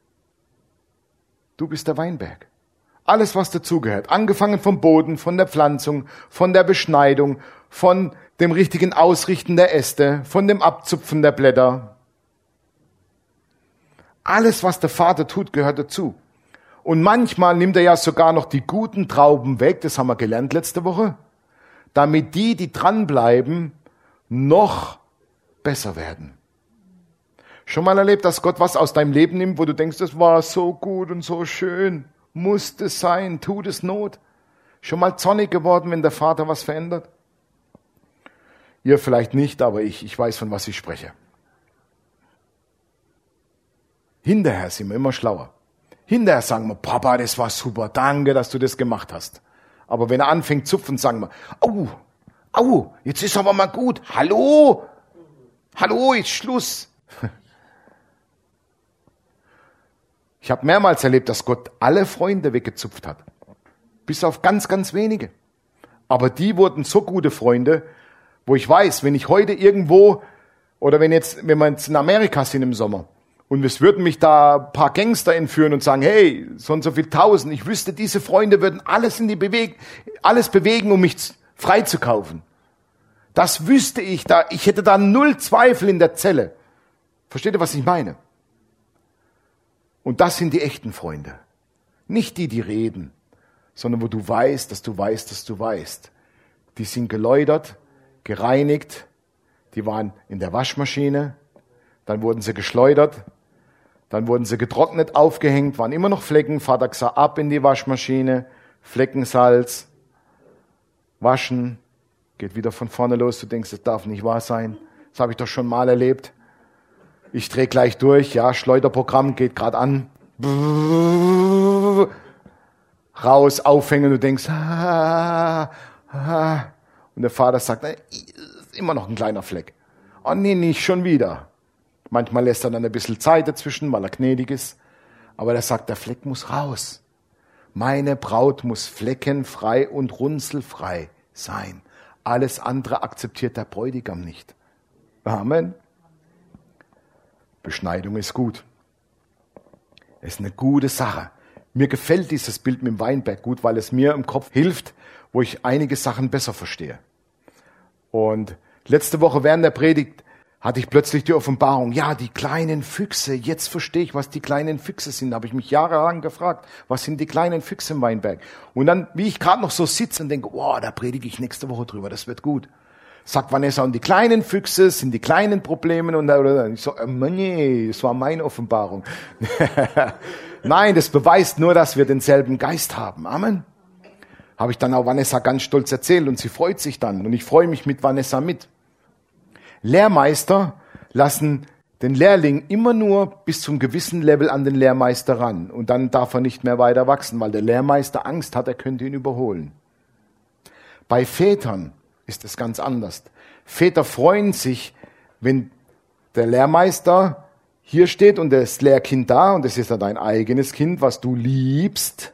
Speaker 1: Du bist der Weinberg. Alles, was dazugehört. Angefangen vom Boden, von der Pflanzung, von der Beschneidung, von dem richtigen Ausrichten der Äste, von dem Abzupfen der Blätter. Alles, was der Vater tut, gehört dazu. Und manchmal nimmt er ja sogar noch die guten Trauben weg, das haben wir gelernt letzte Woche, damit die, die dranbleiben, noch besser werden. Schon mal erlebt, dass Gott was aus deinem Leben nimmt, wo du denkst, das war so gut und so schön, muss es sein, tut es Not. Schon mal zornig geworden, wenn der Vater was verändert? Ihr vielleicht nicht, aber ich, ich weiß, von was ich spreche. Hinterher sind wir immer schlauer. Hinterher sagen wir, Papa, das war super, danke, dass du das gemacht hast. Aber wenn er anfängt zu zupfen, sagen wir, au, au, jetzt ist aber mal gut. Hallo, hallo, jetzt Schluss. Ich habe mehrmals erlebt, dass Gott alle Freunde weggezupft hat. Bis auf ganz, ganz wenige. Aber die wurden so gute Freunde, wo ich weiß, wenn ich heute irgendwo, oder wenn jetzt, wenn wir jetzt in Amerika sind im Sommer, und es würden mich da ein paar Gangster entführen und sagen, hey, so und so viel tausend, ich wüsste, diese Freunde würden alles in die bewegen, alles bewegen, um mich freizukaufen. Das wüsste ich, da, ich hätte da null Zweifel in der Zelle. Versteht ihr, was ich meine? Und das sind die echten Freunde. Nicht die, die reden, sondern wo du weißt, dass du weißt, dass du weißt. Die sind geläutert, gereinigt, die waren in der Waschmaschine, dann wurden sie geschleudert, dann wurden sie getrocknet, aufgehängt, waren immer noch Flecken. Vater gesagt, ab in die Waschmaschine, Fleckensalz, waschen, geht wieder von vorne los. Du denkst, das darf nicht wahr sein. Das habe ich doch schon mal erlebt. Ich drehe gleich durch, ja, Schleuderprogramm geht gerade an. Raus, aufhängen, du denkst, ah, ah. Und der Vater sagt, immer noch ein kleiner Fleck. Oh nee, nicht schon wieder. Manchmal lässt er dann ein bisschen Zeit dazwischen, weil er gnädig ist. Aber er sagt, der Fleck muss raus. Meine Braut muss fleckenfrei und runzelfrei sein. Alles andere akzeptiert der Bräutigam nicht. Amen. Beschneidung ist gut. Es ist eine gute Sache. Mir gefällt dieses Bild mit dem Weinberg gut, weil es mir im Kopf hilft, wo ich einige Sachen besser verstehe. Und letzte Woche während der Predigt hatte ich plötzlich die Offenbarung, ja, die kleinen Füchse, jetzt verstehe ich, was die kleinen Füchse sind. Da habe ich mich jahrelang gefragt, was sind die kleinen Füchse im Weinberg? Und dann, wie ich gerade noch so sitze und denke, wow, da predige ich nächste Woche drüber, das wird gut. Sagt Vanessa, und die kleinen Füchse sind die kleinen Probleme. Und oder, ich so, äh, nee, das war meine Offenbarung. Nein, das beweist nur, dass wir denselben Geist haben. Amen. Habe ich dann auch Vanessa ganz stolz erzählt und sie freut sich dann. Und ich freue mich mit Vanessa mit. Lehrmeister lassen den Lehrling immer nur bis zum gewissen Level an den Lehrmeister ran. Und dann darf er nicht mehr weiter wachsen, weil der Lehrmeister Angst hat, er könnte ihn überholen. Bei Vätern ist es ganz anders. Väter freuen sich, wenn der Lehrmeister hier steht und das Lehrkind da, und das ist dann dein eigenes Kind, was du liebst.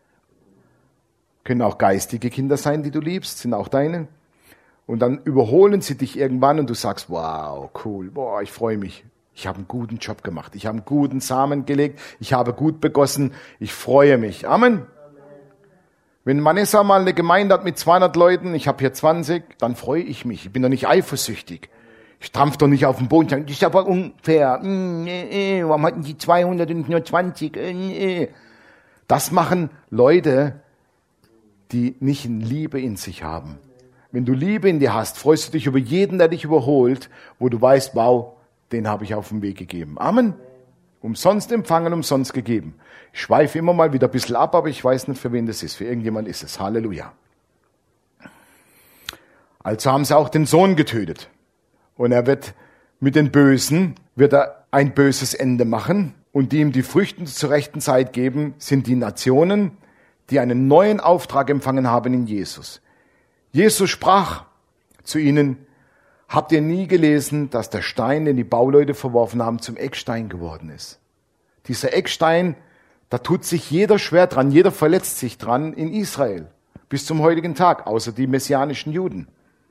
Speaker 1: Können auch geistige Kinder sein, die du liebst, sind auch deine. Und dann überholen sie dich irgendwann und du sagst, wow, cool, boah, ich freue mich. Ich habe einen guten Job gemacht. Ich habe einen guten Samen gelegt. Ich habe gut begossen. Ich freue mich. Amen. Wenn Vanessa mal eine Gemeinde hat mit zweihundert Leuten, ich habe hier zwanzig, dann freue ich mich. Ich bin doch nicht eifersüchtig. Ich trampf doch nicht auf den Boden und sage, das ist aber unfair. Warum hatten die zweihundert und nicht nur zwanzig? Das machen Leute, die nicht Liebe in sich haben. Wenn du Liebe in dir hast, freust du dich über jeden, der dich überholt, wo du weißt, wow, den habe ich auf den Weg gegeben. Amen. Umsonst empfangen, umsonst gegeben. Ich schweife immer mal wieder ein bisschen ab, aber ich weiß nicht, für wen das ist. Für irgendjemand ist es. Halleluja. Also haben sie auch den Sohn getötet. Und er wird mit den Bösen, wird er ein böses Ende machen. Und die ihm die Früchte zur rechten Zeit geben, sind die Nationen, die einen neuen Auftrag empfangen haben in Jesus. Jesus sprach zu ihnen, habt ihr nie gelesen, dass der Stein, den die Bauleute verworfen haben, zum Eckstein geworden ist? Dieser Eckstein, da tut sich jeder schwer dran, jeder verletzt sich dran in Israel, bis zum heutigen Tag, außer die messianischen Juden.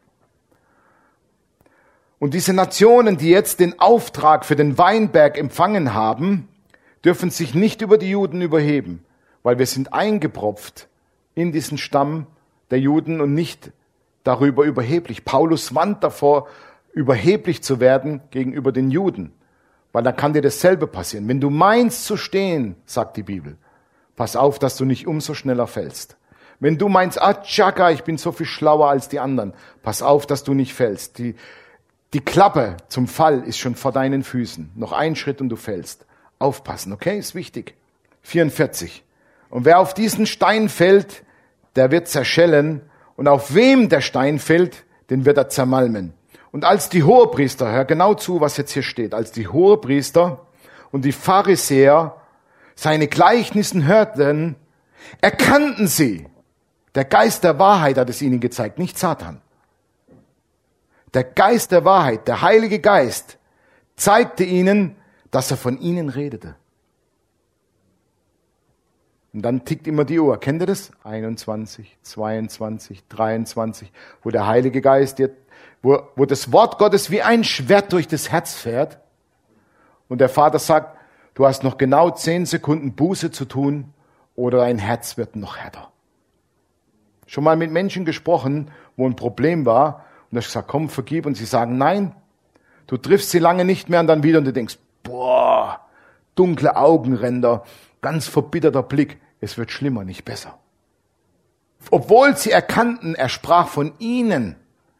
Speaker 1: Und diese Nationen, die jetzt den Auftrag für den Weinberg empfangen haben, dürfen sich nicht über die Juden überheben, weil wir sind eingepropft in diesen Stamm der Juden und nicht darüber überheblich. Paulus warnt davor, überheblich zu werden gegenüber den Juden, weil dann kann dir dasselbe passieren. Wenn du meinst zu stehen, sagt die Bibel, pass auf, dass du nicht umso schneller fällst. Wenn du meinst, ah, tschakka, ich bin so viel schlauer als die anderen, pass auf, dass du nicht fällst. Die, die Klappe zum Fall ist schon vor deinen Füßen. Noch ein Schritt und du fällst. Aufpassen, okay? Ist wichtig. vierundvierzig. Und wer auf diesen Stein fällt, der wird zerschellen, und auf wem der Stein fällt, den wird er zermalmen. Und als die Hohepriester, hör genau zu, was jetzt hier steht, als die Hohepriester und die Pharisäer seine Gleichnissen hörten, erkannten sie, der Geist der Wahrheit hat es ihnen gezeigt, nicht Satan. Der Geist der Wahrheit, der Heilige Geist, zeigte ihnen, dass er von ihnen redete. Und dann tickt immer die Uhr. Kennt ihr das? einundzwanzig, zweiundzwanzig, dreiundzwanzig, wo der Heilige Geist, wo, wo das Wort Gottes wie ein Schwert durch das Herz fährt. Und der Vater sagt, du hast noch genau zehn Sekunden Buße zu tun oder dein Herz wird noch härter. Schon mal mit Menschen gesprochen, wo ein Problem war. Und da hast du gesagt, komm, vergib. Und sie sagen, nein. Du triffst sie lange nicht mehr und dann wieder und du denkst, boah, dunkle Augenränder, ganz verbitterter Blick. Es wird schlimmer, nicht besser. Obwohl sie erkannten, er sprach von ihnen,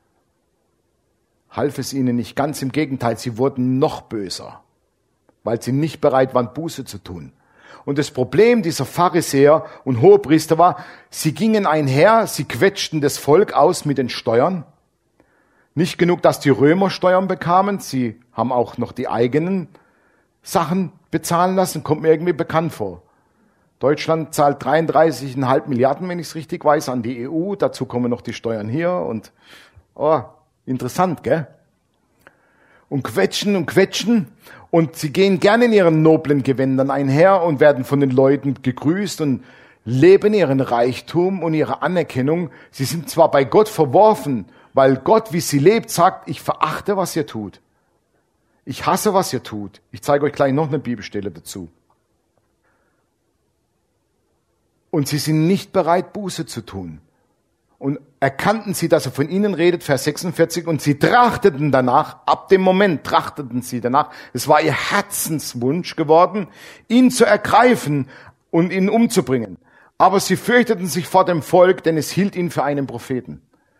Speaker 1: half es ihnen nicht. Ganz im Gegenteil, sie wurden noch böser, weil sie nicht bereit waren, Buße zu tun. Und das Problem dieser Pharisäer und Hohepriester war, sie gingen einher, sie quetschten das Volk aus mit den Steuern. Nicht genug, dass die Römer Steuern bekamen, sie haben auch noch die eigenen Sachen bezahlen lassen, kommt mir irgendwie bekannt vor. Deutschland zahlt dreiunddreißig Komma fünf Milliarden, wenn ich es richtig weiß, an die E U. Dazu kommen noch die Steuern hier und, oh, interessant, gell? Und quetschen und quetschen und sie gehen gerne in ihren noblen Gewändern einher und werden von den Leuten gegrüßt und leben ihren Reichtum und ihre Anerkennung. Sie sind zwar bei Gott verworfen, weil Gott, wie sie lebt, sagt, ich verachte, was ihr tut. Ich hasse, was ihr tut. Ich zeige euch gleich noch eine Bibelstelle dazu. Und sie sind nicht bereit, Buße zu tun. Und erkannten sie, dass er von ihnen redet, Vers sechsundvierzig, und sie trachteten danach, ab dem Moment trachteten sie danach, es war ihr Herzenswunsch geworden, ihn zu ergreifen und ihn umzubringen. Aber sie fürchteten sich vor dem Volk, denn es hielt ihn für einen Propheten.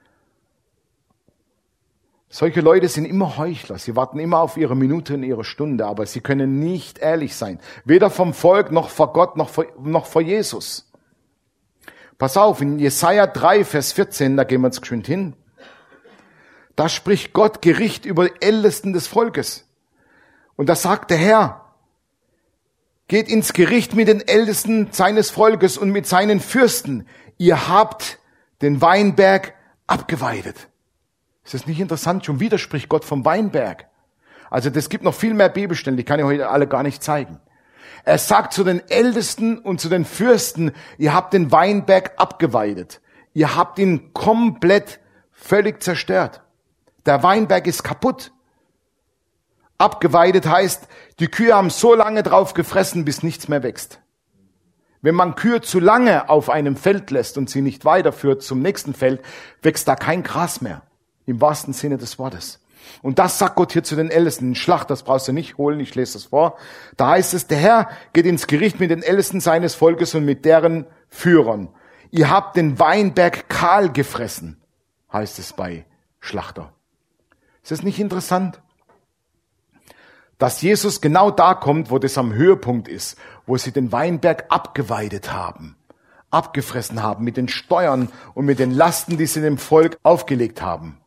Speaker 1: Solche Leute sind immer Heuchler. Sie warten immer auf ihre Minute und ihre Stunde, aber sie können nicht ehrlich sein. Weder vom Volk, noch vor Gott, noch vor, noch vor Jesus. Pass auf, in Jesaja drei, Vers vierzehn, da gehen wir jetzt geschwind hin. Da spricht Gott Gericht über die Ältesten des Volkes. Und da sagt der Herr, geht ins Gericht mit den Ältesten seines Volkes und mit seinen Fürsten. Ihr habt den Weinberg abgeweidet. Ist das nicht interessant? Schon wieder spricht Gott vom Weinberg. Also das gibt noch viel mehr Bibelstellen, die kann ich heute alle gar nicht zeigen. Er sagt zu den Ältesten und zu den Fürsten, ihr habt den Weinberg abgeweidet. Ihr habt ihn komplett, völlig zerstört. Der Weinberg ist kaputt. Abgeweidet heißt, die Kühe haben so lange drauf gefressen, bis nichts mehr wächst. Wenn man Kühe zu lange auf einem Feld lässt und sie nicht weiterführt zum nächsten Feld, wächst da kein Gras mehr. Im wahrsten Sinne des Wortes. Und das sagt Gott hier zu den Ältesten. In Schlacht, das brauchst du nicht holen, ich lese das vor. Da heißt es, der Herr geht ins Gericht mit den Ältesten seines Volkes und mit deren Führern. Ihr habt den Weinberg kahl gefressen, heißt es bei Schlachter. Ist das nicht interessant? Dass Jesus genau da kommt, wo das am Höhepunkt ist, wo sie den Weinberg abgeweidet haben, abgefressen haben mit den Steuern und mit den Lasten, die sie dem Volk aufgelegt haben.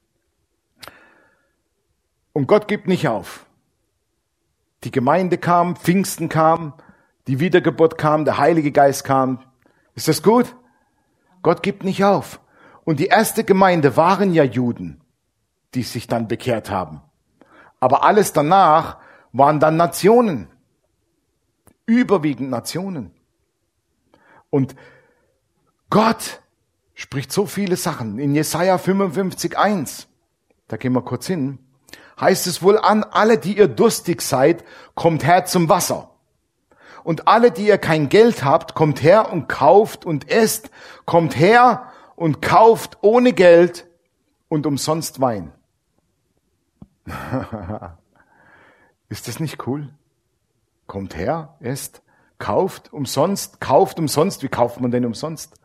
Speaker 1: Und Gott gibt nicht auf. Die Gemeinde kam, Pfingsten kam, die Wiedergeburt kam, der Heilige Geist kam. Ist das gut? Gott gibt nicht auf. Und die erste Gemeinde waren ja Juden, die sich dann bekehrt haben. Aber alles danach waren dann Nationen. Überwiegend Nationen. Und Gott spricht so viele Sachen. In Jesaja fünfundfünfzig, eins, da gehen wir kurz hin, heißt es wohl an, alle, die ihr durstig seid, kommt her zum Wasser. Und alle, die ihr kein Geld habt, kommt her und kauft und esst, kommt her und kauft ohne Geld und umsonst Wein. Ist das nicht cool? Kommt her, esst, kauft umsonst, kauft umsonst. Wie kauft man denn umsonst?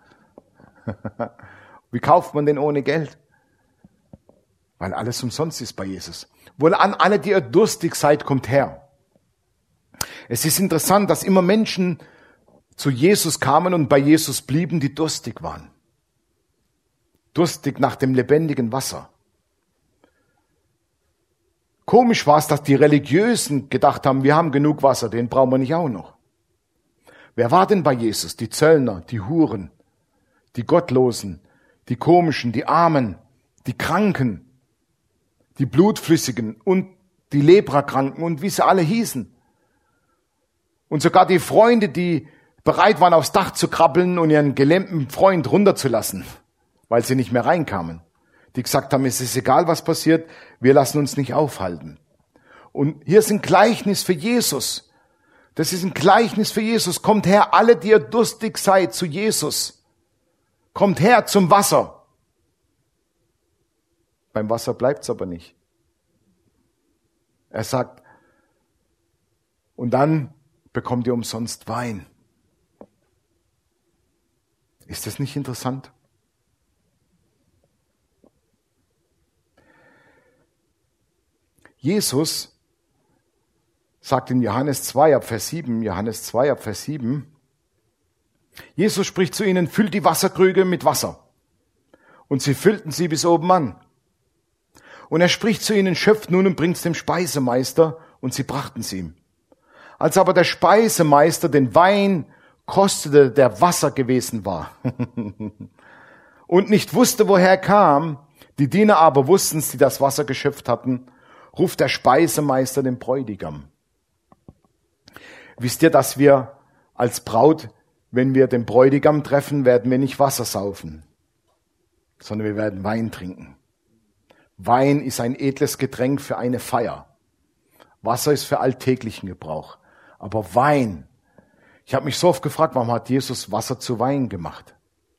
Speaker 1: Wie kauft man denn ohne Geld? Weil alles umsonst ist bei Jesus. Wohl an alle, die ihr durstig seid, kommt her. Es ist interessant, dass immer Menschen zu Jesus kamen und bei Jesus blieben, die durstig waren. durstig nach dem lebendigen Wasser. Komisch war es, dass die Religiösen gedacht haben, wir haben genug Wasser, den brauchen wir nicht auch noch. Wer war denn bei Jesus? Die Zöllner, die Huren, die Gottlosen, die Komischen, die Armen, die Kranken, die Blutflüssigen und die Leprakranken und wie sie alle hießen. Und sogar die Freunde, die bereit waren, aufs Dach zu krabbeln und ihren gelähmten Freund runterzulassen, weil sie nicht mehr reinkamen. Die gesagt haben, es ist egal, was passiert, wir lassen uns nicht aufhalten. Und hier ist ein Gleichnis für Jesus. Das ist ein Gleichnis für Jesus. Kommt her, alle, die ihr durstig seid, zu Jesus. Kommt her zum Wasser. Beim Wasser bleibt's aber nicht. Er sagt, und dann bekommt ihr umsonst Wein. Ist das nicht interessant? Jesus sagt in Johannes zwei ab Vers sieben, Johannes zwei ab Vers sieben, Jesus spricht zu ihnen, füllt die Wasserkrüge mit Wasser. Und sie füllten sie bis oben an. Und er spricht zu ihnen, schöpft nun und bringt's dem Speisemeister, und sie brachten's ihm. Als aber der Speisemeister den Wein kostete, der Wasser gewesen war, und nicht wusste, woher er kam, die Diener aber wussten's, die das Wasser geschöpft hatten, ruft der Speisemeister den Bräutigam. Wisst ihr, dass wir als Braut, wenn wir den Bräutigam treffen, werden wir nicht Wasser saufen, sondern wir werden Wein trinken. Wein ist ein edles Getränk für eine Feier. Wasser ist für alltäglichen Gebrauch. Aber Wein, ich habe mich so oft gefragt, warum hat Jesus Wasser zu Wein gemacht?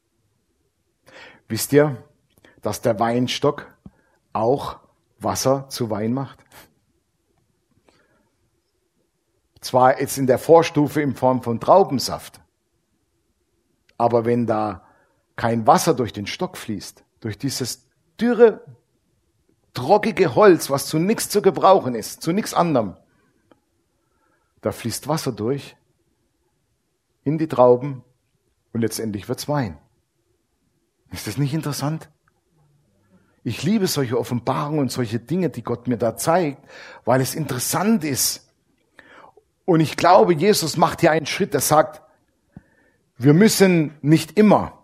Speaker 1: Wisst ihr, dass der Weinstock auch Wasser zu Wein macht? Zwar jetzt in der Vorstufe in Form von Traubensaft, aber wenn da kein Wasser durch den Stock fließt, durch dieses dürre, trockige Holz, was zu nichts zu gebrauchen ist, zu nichts anderem, da fließt Wasser durch in die Trauben und letztendlich wird's Wein. Ist das nicht interessant? Ich liebe solche Offenbarungen und solche Dinge, die Gott mir da zeigt, weil es interessant ist. Und ich glaube, Jesus macht hier einen Schritt, der sagt, wir müssen nicht immer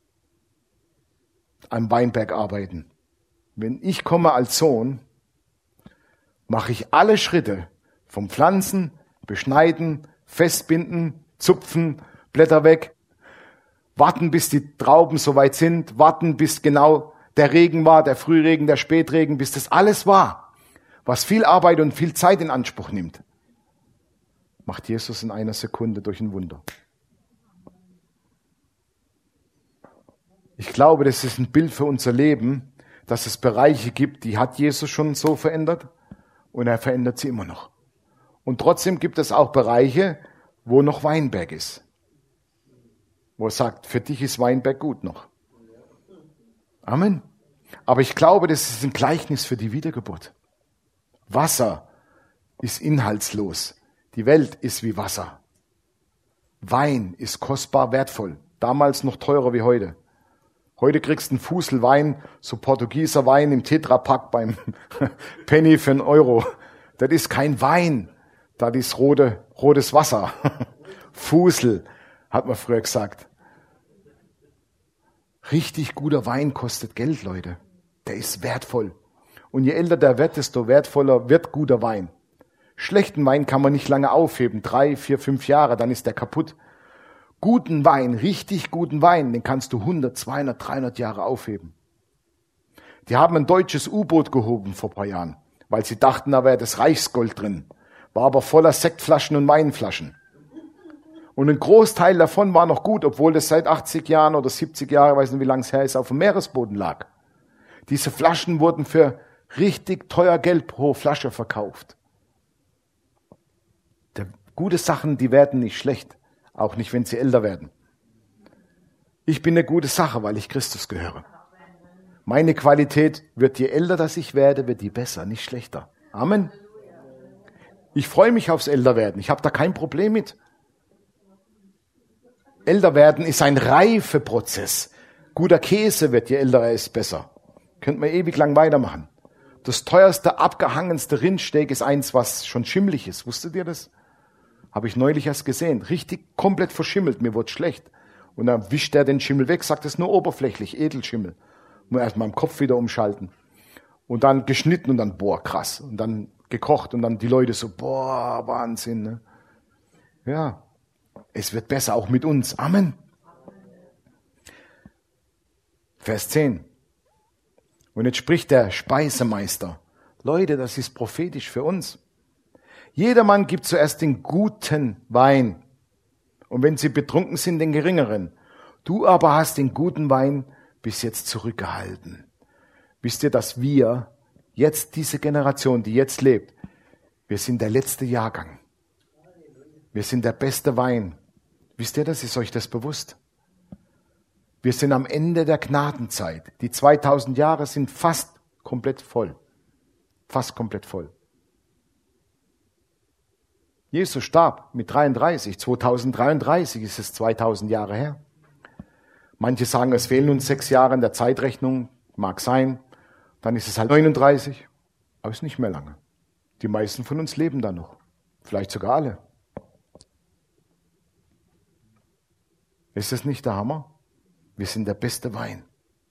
Speaker 1: am Weinberg arbeiten. Wenn ich komme als Sohn, mache ich alle Schritte vom Pflanzen, Beschneiden, Festbinden, Zupfen, Blätter weg, warten, bis die Trauben soweit sind, warten, bis genau der Regen war, der Frühregen, der Spätregen, bis das alles war, was viel Arbeit und viel Zeit in Anspruch nimmt, macht Jesus in einer Sekunde durch ein Wunder. Ich glaube, das ist ein Bild für unser Leben, dass es Bereiche gibt, die hat Jesus schon so verändert und er verändert sie immer noch. Und trotzdem gibt es auch Bereiche, wo noch Weinberg ist. Wo er sagt, für dich ist Weinberg gut noch. Amen. Aber ich glaube, das ist ein Gleichnis für die Wiedergeburt. Wasser ist inhaltslos. Die Welt ist wie Wasser. Wein ist kostbar wertvoll. Damals noch teurer wie heute. Heute kriegst du einen Fusel Wein, so Portugieser Wein im Tetrapack beim Penny für einen Euro. Das ist kein Wein. Das ist rote, rotes Wasser. Fusel, hat man früher gesagt. Richtig guter Wein kostet Geld, Leute. Der ist wertvoll. Und je älter der wird, desto wertvoller wird guter Wein. Schlechten Wein kann man nicht lange aufheben. Drei, vier, fünf Jahre, dann ist der kaputt. Guten Wein, richtig guten Wein, den kannst du hundert, zweihundert, dreihundert Jahre aufheben. Die haben ein deutsches U-Boot gehoben vor ein paar Jahren, weil sie dachten, da wäre das Reichsgold drin. War aber voller Sektflaschen und Weinflaschen. Und ein Großteil davon war noch gut, obwohl das seit achtzig Jahren oder siebzig Jahren, ich weiß nicht, wie lange es her ist, auf dem Meeresboden lag. Diese Flaschen wurden für richtig teuer Geld pro Flasche verkauft. Der, gute Sachen, die werden nicht schlecht, auch nicht, wenn sie älter werden. Ich bin eine gute Sache, weil ich Christus gehöre. Meine Qualität wird, je älter das ich werde, wird die besser, nicht schlechter. Amen. Ich freue mich aufs Älterwerden. Ich habe da kein Problem mit. Älterwerden ist ein Reifeprozess. Guter Käse wird, je älter er ist, besser. Könnte man ewig lang weitermachen. Das teuerste, abgehangenste Rindsteak ist eins, was schon schimmelig ist. Wusstet ihr das? Habe ich neulich erst gesehen. Richtig komplett verschimmelt. Mir wurde schlecht. Und dann wischt er den Schimmel weg, sagt, das ist nur oberflächlich, Edelschimmel. Muss erst mal im Kopf wieder umschalten. Und dann geschnitten und dann, boah, krass. Und dann gekocht und dann die Leute so, boah, Wahnsinn. Ne? Ja, es wird besser, auch mit uns. Amen. Vers zehn. Und jetzt spricht der Speisemeister. Leute, das ist prophetisch für uns. Jedermann gibt zuerst den guten Wein. Und wenn sie betrunken sind, den geringeren. Du aber hast den guten Wein bis jetzt zurückgehalten. Wisst ihr, dass wir jetzt, diese Generation, die jetzt lebt, wir sind der letzte Jahrgang. Wir sind der beste Wein. Wisst ihr das? Ist euch das bewusst? Wir sind am Ende der Gnadenzeit. Die zweitausend Jahre sind fast komplett voll. Fast komplett voll. Jesus starb mit dreiunddreißig. zweitausenddreiunddreißig ist es zweitausend Jahre her. Manche sagen, es fehlen uns sechs Jahre in der Zeitrechnung. Mag sein. Dann ist es halt neununddreißig. Aber es ist nicht mehr lange. Die meisten von uns leben da noch. Vielleicht sogar alle. Ist das nicht der Hammer? Wir sind der beste Wein.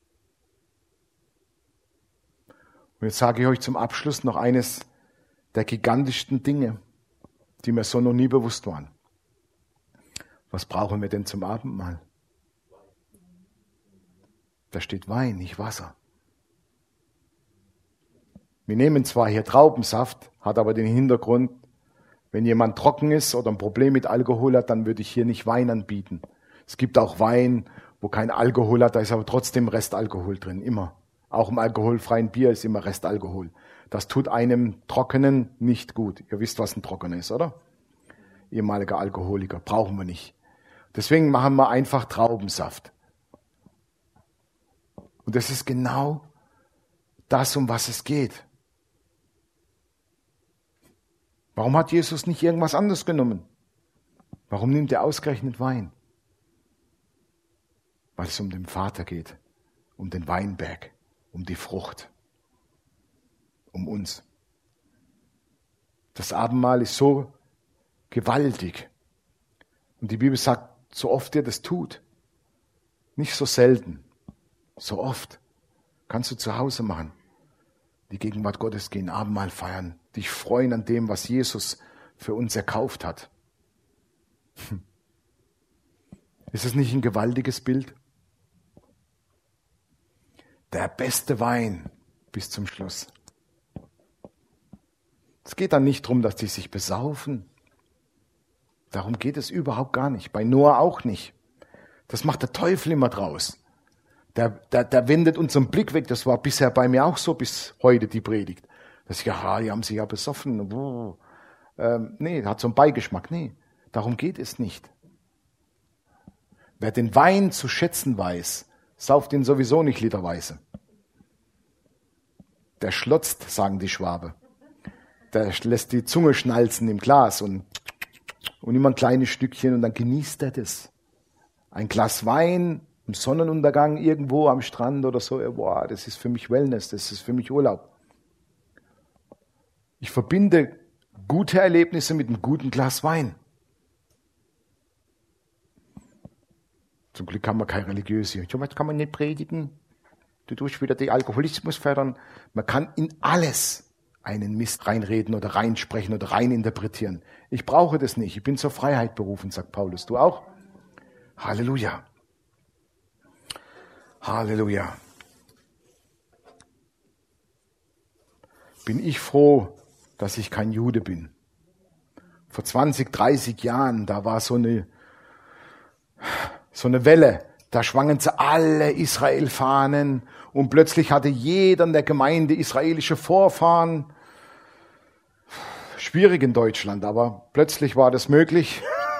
Speaker 1: Und jetzt sage ich euch zum Abschluss noch eines der gigantischsten Dinge, die mir so noch nie bewusst waren. Was brauchen wir denn zum Abendmahl? Da steht Wein, nicht Wasser. Wir nehmen zwar hier Traubensaft, hat aber den Hintergrund, wenn jemand trocken ist oder ein Problem mit Alkohol hat, dann würde ich hier nicht Wein anbieten. Es gibt auch Wein, wo kein Alkohol hat, da ist aber trotzdem Restalkohol drin, immer. Auch im alkoholfreien Bier ist immer Restalkohol. Das tut einem Trockenen nicht gut. Ihr wisst, was ein Trockener ist, oder? Ehemaliger Alkoholiker, brauchen wir nicht. Deswegen machen wir einfach Traubensaft. Und das ist genau das, um was es geht. Warum hat Jesus nicht irgendwas anderes genommen? Warum nimmt er ausgerechnet Wein? Weil es um den Vater geht, um den Weinberg, um die Frucht, um uns. Das Abendmahl ist so gewaltig. Und die Bibel sagt, so oft ihr das tut, nicht so selten, so oft, kannst du zu Hause machen. Die Gegenwart Gottes gehen, Abendmahl feiern, dich freuen an dem, was Jesus für uns erkauft hat. Ist es nicht ein gewaltiges Bild? Der beste Wein bis zum Schluss. Es geht dann nicht darum, dass die sich besaufen. Darum geht es überhaupt gar nicht. Bei Noah auch nicht. Das macht der Teufel immer draus. Der, der, der wendet unseren Blick weg. Das war bisher bei mir auch so, bis heute die Predigt. Dass ich, ja, die haben sich ja besoffen. Oh. Ähm, nee, hat so einen Beigeschmack. Nee, darum geht es nicht. Wer den Wein zu schätzen weiß, sauft ihn sowieso nicht literweise. Der schlotzt, sagen die Schwabe. Der lässt die Zunge schnalzen im Glas und, und immer ein kleines Stückchen und dann genießt er das. Ein Glas Wein im Sonnenuntergang irgendwo am Strand oder so, boah, das ist für mich Wellness, das ist für mich Urlaub. Ich verbinde gute Erlebnisse mit einem guten Glas Wein. Zum Glück haben wir keine religiöse. So was kann man nicht predigen. Du tust wieder den Alkoholismus fördern. Man kann in alles einen Mist reinreden oder reinsprechen oder reininterpretieren. Ich brauche das nicht. Ich bin zur Freiheit berufen, sagt Paulus. Du auch? Halleluja. Halleluja. Bin ich froh, dass ich kein Jude bin. Vor zwanzig, dreißig Jahren, da war so eine So eine Welle, da schwangen sie alle Israel-Fahnen und plötzlich hatte jeder in der Gemeinde israelische Vorfahren. Schwierig in Deutschland, aber plötzlich war das möglich.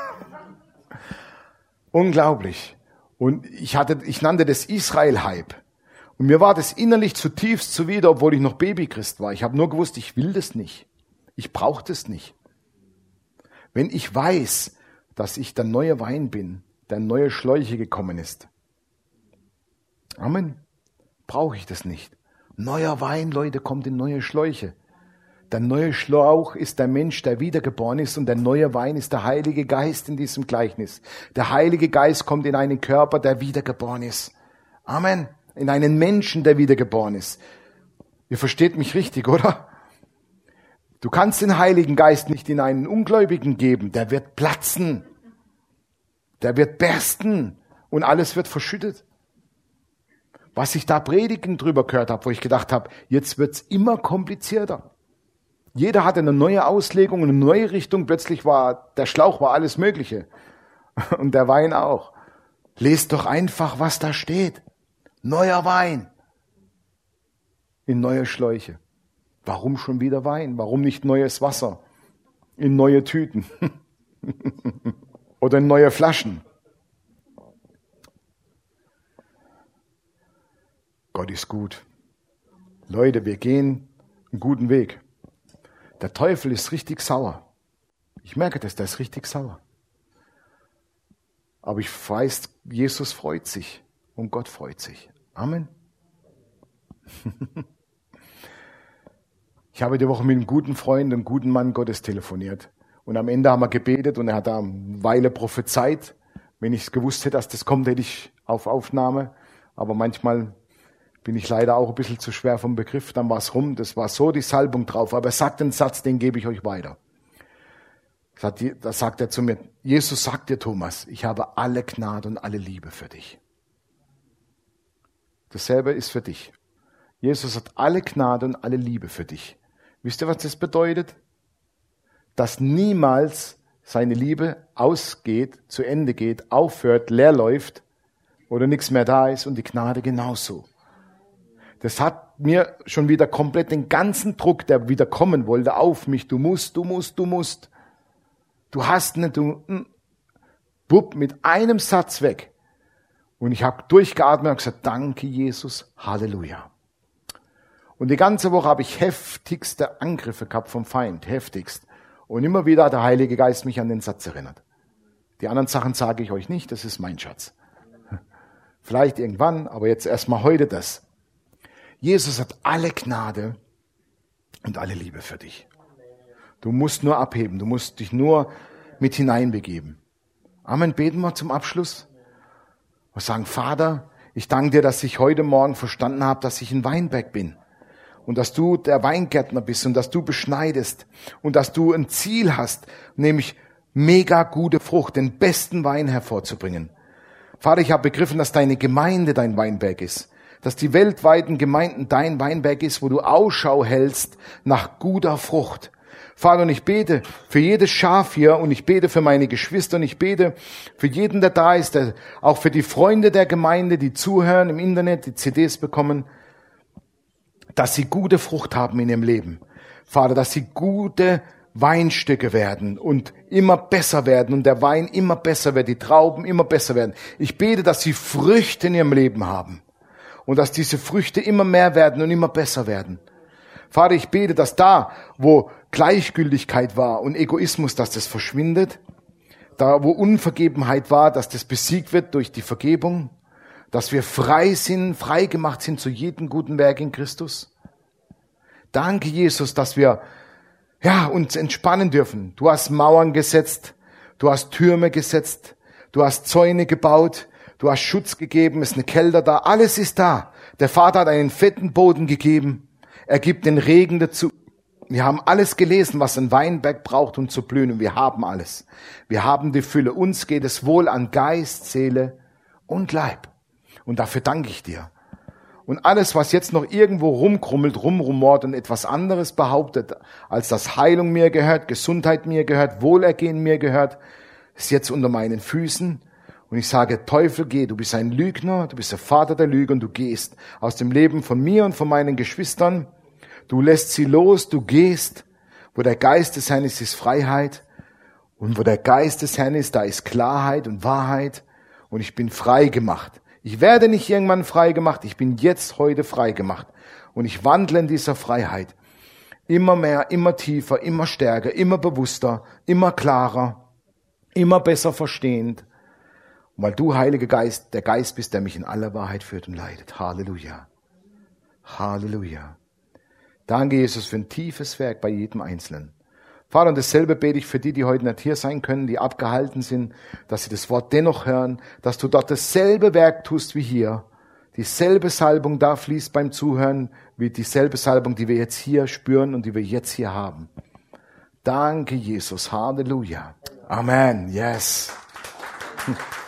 Speaker 1: Unglaublich. Und ich hatte, ich nannte das Israel-Hype. Und mir war das innerlich zutiefst zuwider, obwohl ich noch Babychrist war. Ich habe nur gewusst, ich will das nicht. Ich brauche das nicht. Wenn ich weiß, dass ich der neue Wein bin, der in neue Schläuche gekommen ist, Amen. Brauche ich das nicht. Neuer Wein, Leute, kommt in neue Schläuche. Der neue Schlauch ist der Mensch, der wiedergeboren ist, und der neue Wein ist der Heilige Geist in diesem Gleichnis. Der Heilige Geist kommt in einen Körper, der wiedergeboren ist. Amen. In einen Menschen, der wiedergeboren ist. Ihr versteht mich richtig, oder? Du kannst den Heiligen Geist nicht in einen Ungläubigen geben. Der wird platzen. Der wird bersten. Und alles wird verschüttet. Was ich da predigen drüber gehört habe, wo ich gedacht habe, jetzt wird's immer komplizierter. Jeder hatte eine neue Auslegung, eine neue Richtung. Plötzlich war der Schlauch war alles Mögliche. Und der Wein auch. Lest doch einfach, was da steht. Neuer Wein. In neue Schläuche. Warum schon wieder Wein? Warum nicht neues Wasser? In neue Tüten. Oder in neue Flaschen. Gott ist gut. Leute, wir gehen einen guten Weg. Der Teufel ist richtig sauer. Ich merke das, der ist richtig sauer. Aber ich weiß, Jesus freut sich und Gott freut sich. Amen. Ich habe die Woche mit einem guten Freund, einem guten Mann Gottes telefoniert. Und am Ende haben wir gebetet und er hat da eine Weile prophezeit. Wenn ich es gewusst hätte, dass das kommt, hätte ich auf Aufnahme. Aber manchmal bin ich leider auch ein bisschen zu schwer vom Begriff. Dann war es rum, das war so die Salbung drauf. Aber er sagt einen Satz, den gebe ich euch weiter. Da sagt er zu mir, Jesus sagt dir, Thomas, ich habe alle Gnade und alle Liebe für dich. Dasselbe ist für dich. Jesus hat alle Gnade und alle Liebe für dich. Wisst ihr, was das bedeutet? Dass niemals seine Liebe ausgeht, zu Ende geht, aufhört, leer läuft oder nichts mehr da ist, und die Gnade genauso. Das hat mir schon wieder komplett den ganzen Druck, der wieder kommen wollte, auf mich. Du musst, du musst, du musst. Du hast nicht, du, bupp, mit einem Satz weg. Und ich habe durchgeatmet und gesagt, danke Jesus, Halleluja. Und die ganze Woche habe ich heftigste Angriffe gehabt vom Feind, heftigst. Und immer wieder hat der Heilige Geist mich an den Satz erinnert. Die anderen Sachen sage ich euch nicht, das ist mein Schatz. Vielleicht irgendwann, aber jetzt erstmal heute das. Jesus hat alle Gnade und alle Liebe für dich. Du musst nur abheben, du musst dich nur mit hineinbegeben. Amen, beten wir zum Abschluss. Wir sagen, Vater, ich danke dir, dass ich heute Morgen verstanden habe, dass ich ein Weinberg bin. Und dass du der Weingärtner bist und dass du beschneidest und dass du ein Ziel hast, nämlich mega gute Frucht, den besten Wein hervorzubringen. Vater, ich habe begriffen, dass deine Gemeinde dein Weinberg ist, dass die weltweiten Gemeinden dein Weinberg ist, wo du Ausschau hältst nach guter Frucht. Vater, und ich bete für jedes Schaf hier und ich bete für meine Geschwister und ich bete für jeden, der da ist, der, auch für die Freunde der Gemeinde, die zuhören im Internet, die C Ds bekommen, dass sie gute Frucht haben in ihrem Leben. Vater, dass sie gute Weinstücke werden und immer besser werden und der Wein immer besser wird, die Trauben immer besser werden. Ich bete, dass sie Früchte in ihrem Leben haben und dass diese Früchte immer mehr werden und immer besser werden. Vater, ich bete, dass da, wo Gleichgültigkeit war und Egoismus, dass das verschwindet, da, wo Unvergebenheit war, dass das besiegt wird durch die Vergebung, dass wir frei sind, frei gemacht sind zu jedem guten Werk in Christus. Danke, Jesus, dass wir ja uns entspannen dürfen. Du hast Mauern gesetzt, du hast Türme gesetzt, du hast Zäune gebaut, du hast Schutz gegeben, es ist eine Kälte da, alles ist da. Der Vater hat einen fetten Boden gegeben, er gibt den Regen dazu. Wir haben alles gelesen, was ein Weinberg braucht, um zu blühen, und wir haben alles. Wir haben die Fülle. Uns geht es wohl an Geist, Seele und Leib. Und dafür danke ich dir. Und alles, was jetzt noch irgendwo rumkrummelt, rumrumort und etwas anderes behauptet, als dass Heilung mir gehört, Gesundheit mir gehört, Wohlergehen mir gehört, ist jetzt unter meinen Füßen. Und ich sage, Teufel, geh, du bist ein Lügner, du bist der Vater der Lüge und du gehst aus dem Leben von mir und von meinen Geschwistern. Du lässt sie los, du gehst. Wo der Geist des Herrn ist, ist Freiheit. Und wo der Geist des Herrn ist, da ist Klarheit und Wahrheit. Und ich bin frei gemacht. Ich werde nicht irgendwann frei gemacht, ich bin jetzt heute frei gemacht. Und ich wandle in dieser Freiheit. Immer mehr, immer tiefer, immer stärker, immer bewusster, immer klarer, immer besser verstehend. Und weil du, Heiliger Geist, der Geist bist, der mich in aller Wahrheit führt und leitet. Halleluja. Halleluja. Danke, Jesus, für ein tiefes Werk bei jedem Einzelnen. Vater, und dasselbe bete ich für die, die heute nicht hier sein können, die abgehalten sind, dass sie das Wort dennoch hören, dass du dort dasselbe Werk tust wie hier. Dieselbe Salbung da fließt beim Zuhören, wie dieselbe Salbung, die wir jetzt hier spüren und die wir jetzt hier haben. Danke, Jesus. Halleluja. Amen. Yes.